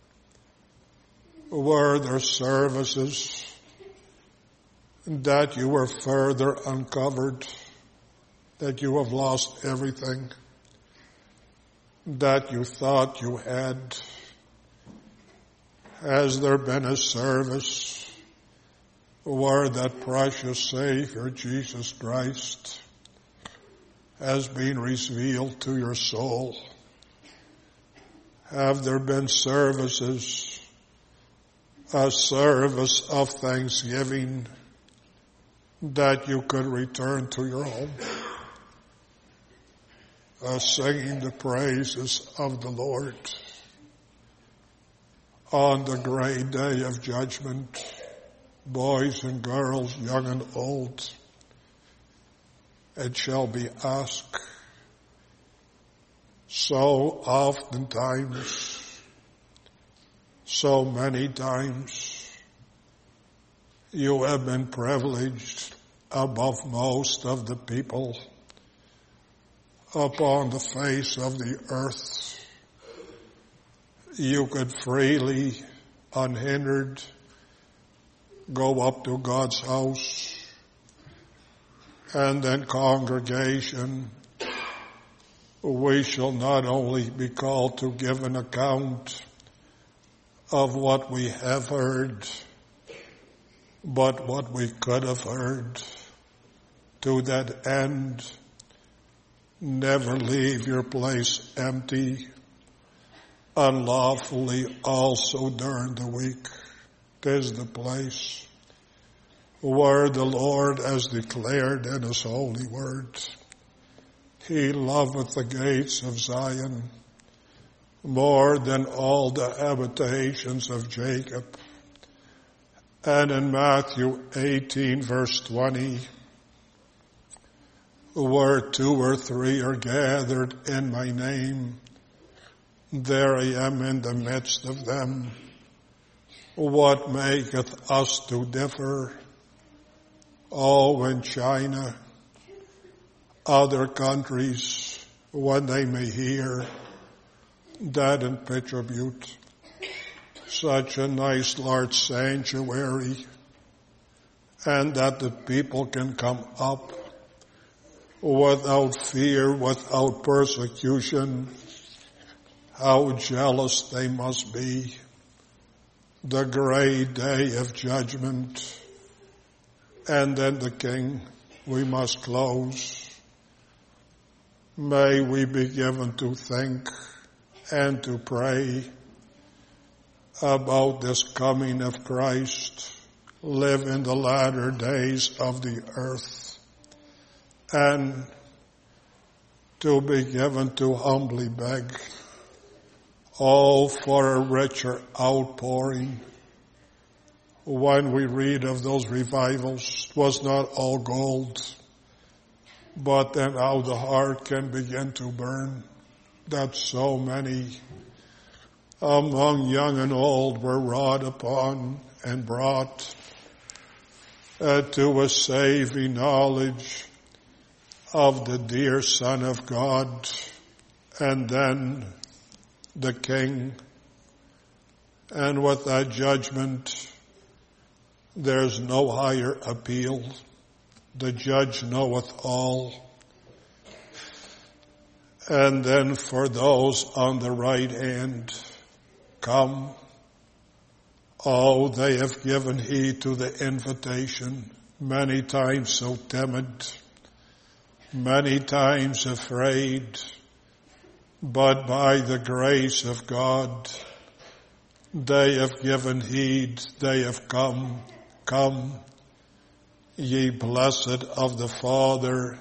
Were there services that you were further uncovered, that you have lost everything that you thought you had? Has there been a service where that precious Savior, Jesus Christ, has been revealed to your soul? Have there been services, a service of thanksgiving, that you could return to your home, singing the praises of the Lord? On the great day of judgment, boys and girls, young and old, it shall be asked, so oftentimes, so many times, you have been privileged above most of the people upon the face of the earth. You could freely, unhindered, go up to God's house, and then congregation, we shall not only be called to give an account of what we have heard, but what we could have heard. To that end, never leave your place empty unlawfully also during the week. 'Tis the place where the Lord has declared in his holy word, he loveth the gates of Zion more than all the habitations of Jacob. And in Matthew 18 verse 20, where 2 or 3 are gathered in my name, there I am in the midst of them. What maketh us to differ? Oh, in China, other countries, when they may hear that in Pitcher Butte, such a nice large sanctuary, and that the people can come up without fear, without persecution, how jealous they must be. The great day of judgment. And then the King, we must close. May we be given to think and to pray about this coming of Christ. Live in the latter days of the earth, and to be given to humbly beg, oh, for a richer outpouring. When we read of those revivals, it was not all gold, but then how the heart can begin to burn, that so many among young and old were wrought upon and brought to a saving knowledge of the dear Son of God, and then the King. And with that judgment, there's no higher appeal. The judge knoweth all. And then for those on the right hand, come. Oh, they have given heed to the invitation, many times so timid, many times afraid, but by the grace of God, they have given heed, they have come. Come, ye blessed of the Father,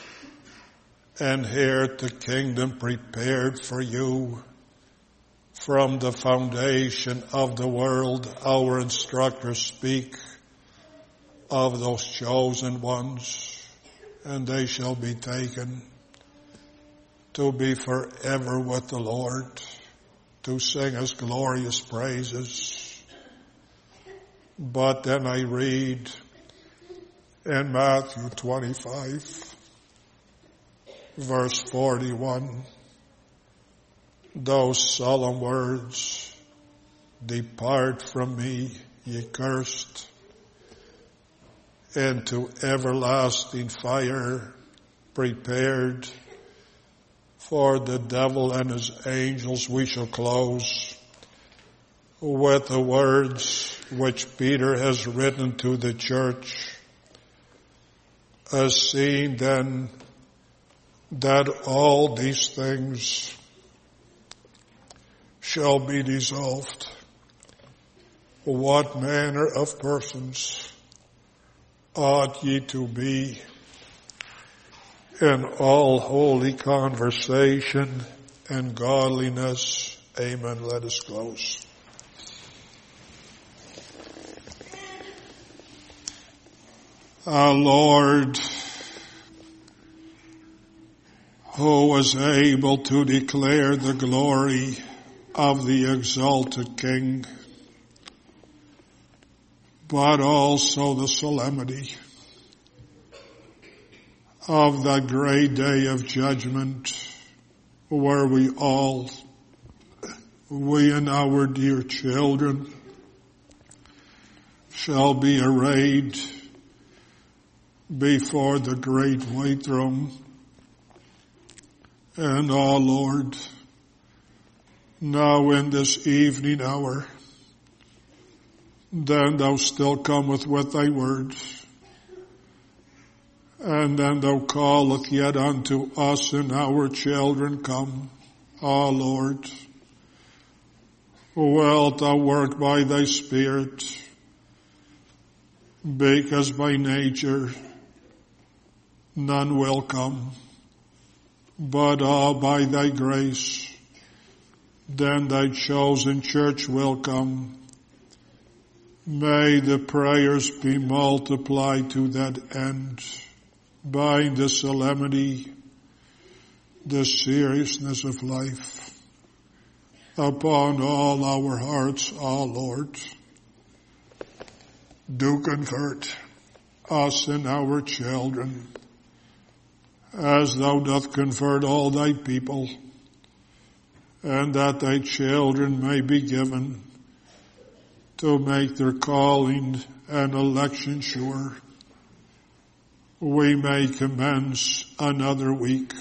inherit the kingdom prepared for you from the foundation of the world. Our instructors speak of those chosen ones, and they shall be taken to be forever with the Lord, to sing his glorious praises. But then I read in Matthew 25, verse 41. Those solemn words, "Depart from me, ye cursed, into everlasting fire, prepared for the devil and his angels." We shall close with the words which Peter has written to the church. "As seeing then that all these things shall be dissolved, what manner of persons ought ye to be in all holy conversation and godliness?" Amen. Let us close. Our Lord, who was able to declare the glory of the exalted King, but also the solemnity of that great day of judgment, where we and our dear children shall be arrayed before the great white throne. And, O Lord, now in this evening hour, then thou still cometh with thy words, and then thou calleth yet unto us and our children come. O Lord, wilt thou work by thy Spirit, because by nature none will come, but by thy grace, then thy chosen church will come. May the prayers be multiplied to that end by the solemnity, the seriousness of life upon all our hearts. O Lord, do convert us and our children, as thou doth convert all thy people, and that thy children may be given to make their calling and election sure. We may commence another week.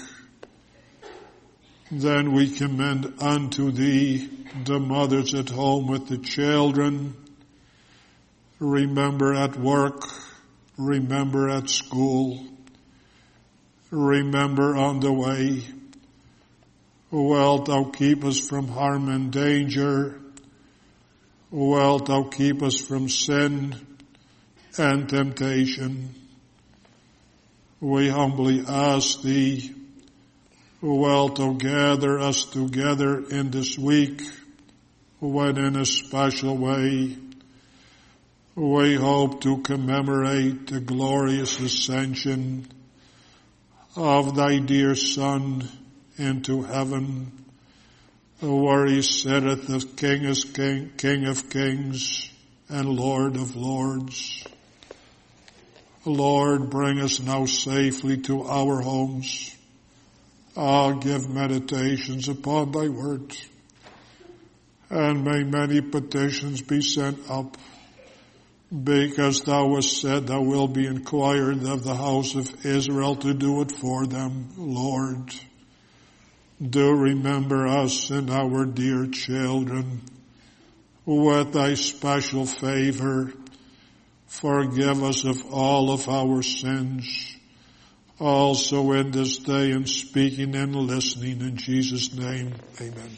Then we commend unto thee the mothers at home with the children. Remember at work, remember at school, remember on the way. Wilt thou keep us from harm and danger? Wilt thou keep us from sin and temptation? We humbly ask thee, wilt thou gather us together in this week, when in a special way we hope to commemorate the glorious ascension of thy dear Son into heaven, where he sitteth as King of kings and Lord of lords. Lord, bring us now safely to our homes. Give meditations upon thy word, and may many petitions be sent up, because thou hast said thou wilt be inquired of the house of Israel to do it for them. Lord, do remember us and our dear children with thy special favor. Forgive us of all of our sins, also in this day, in speaking and listening. In Jesus' name, amen.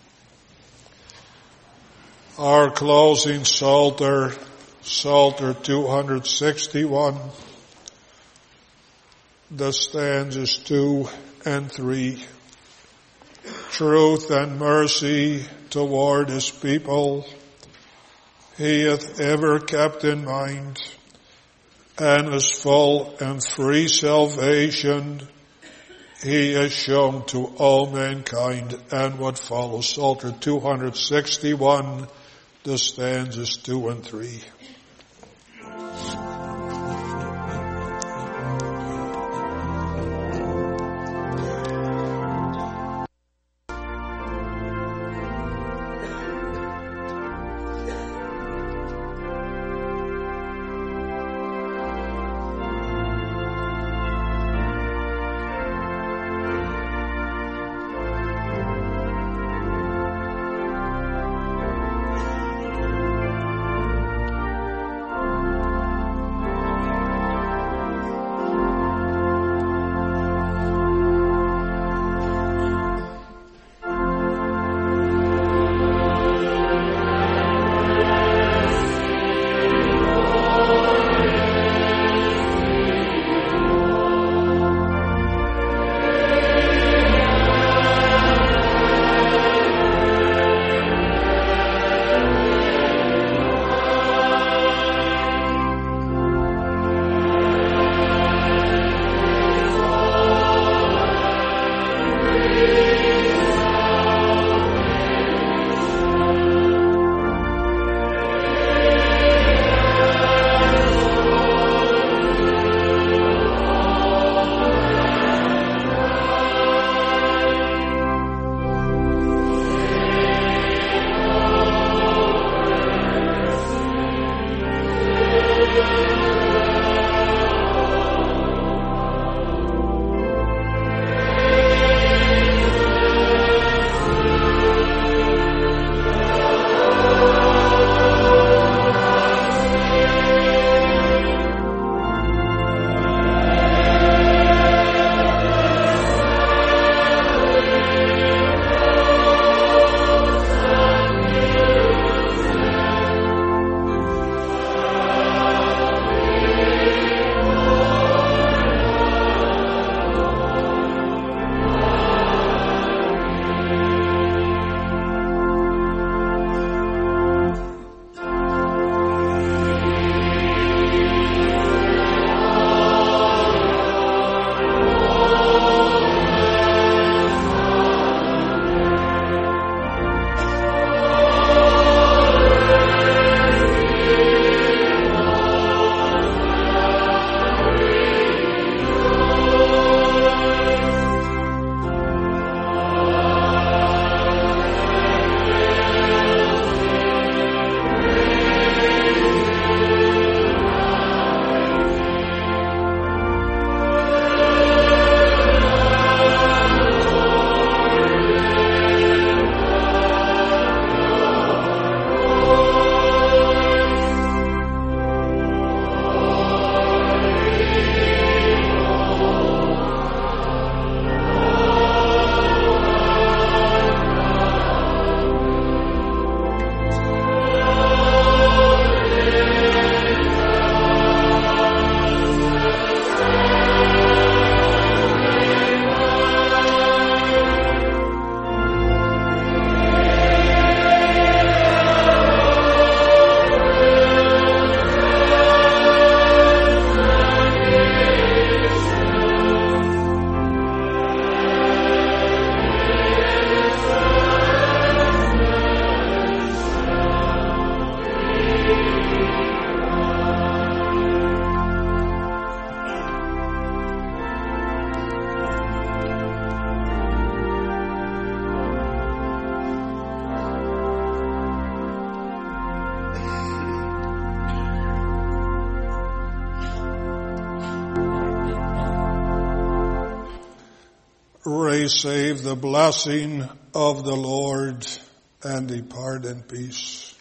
Our closing Psalter, Psalter 261, the stanzas 2 and 3. Truth and mercy toward his people he hath ever kept in mind, and his full and free salvation he has shown to all mankind. And what follows, Psalter 261, the stanzas 2 and 3. receive the blessing of the Lord and depart in peace.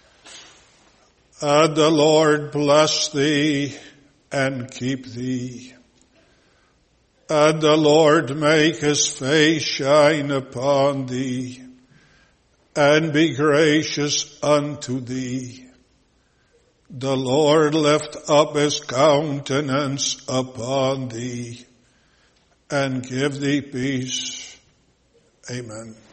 And the Lord bless thee and keep thee. And the Lord make his face shine upon thee and be gracious unto thee. The Lord lift up his countenance upon thee and give thee peace. Amen.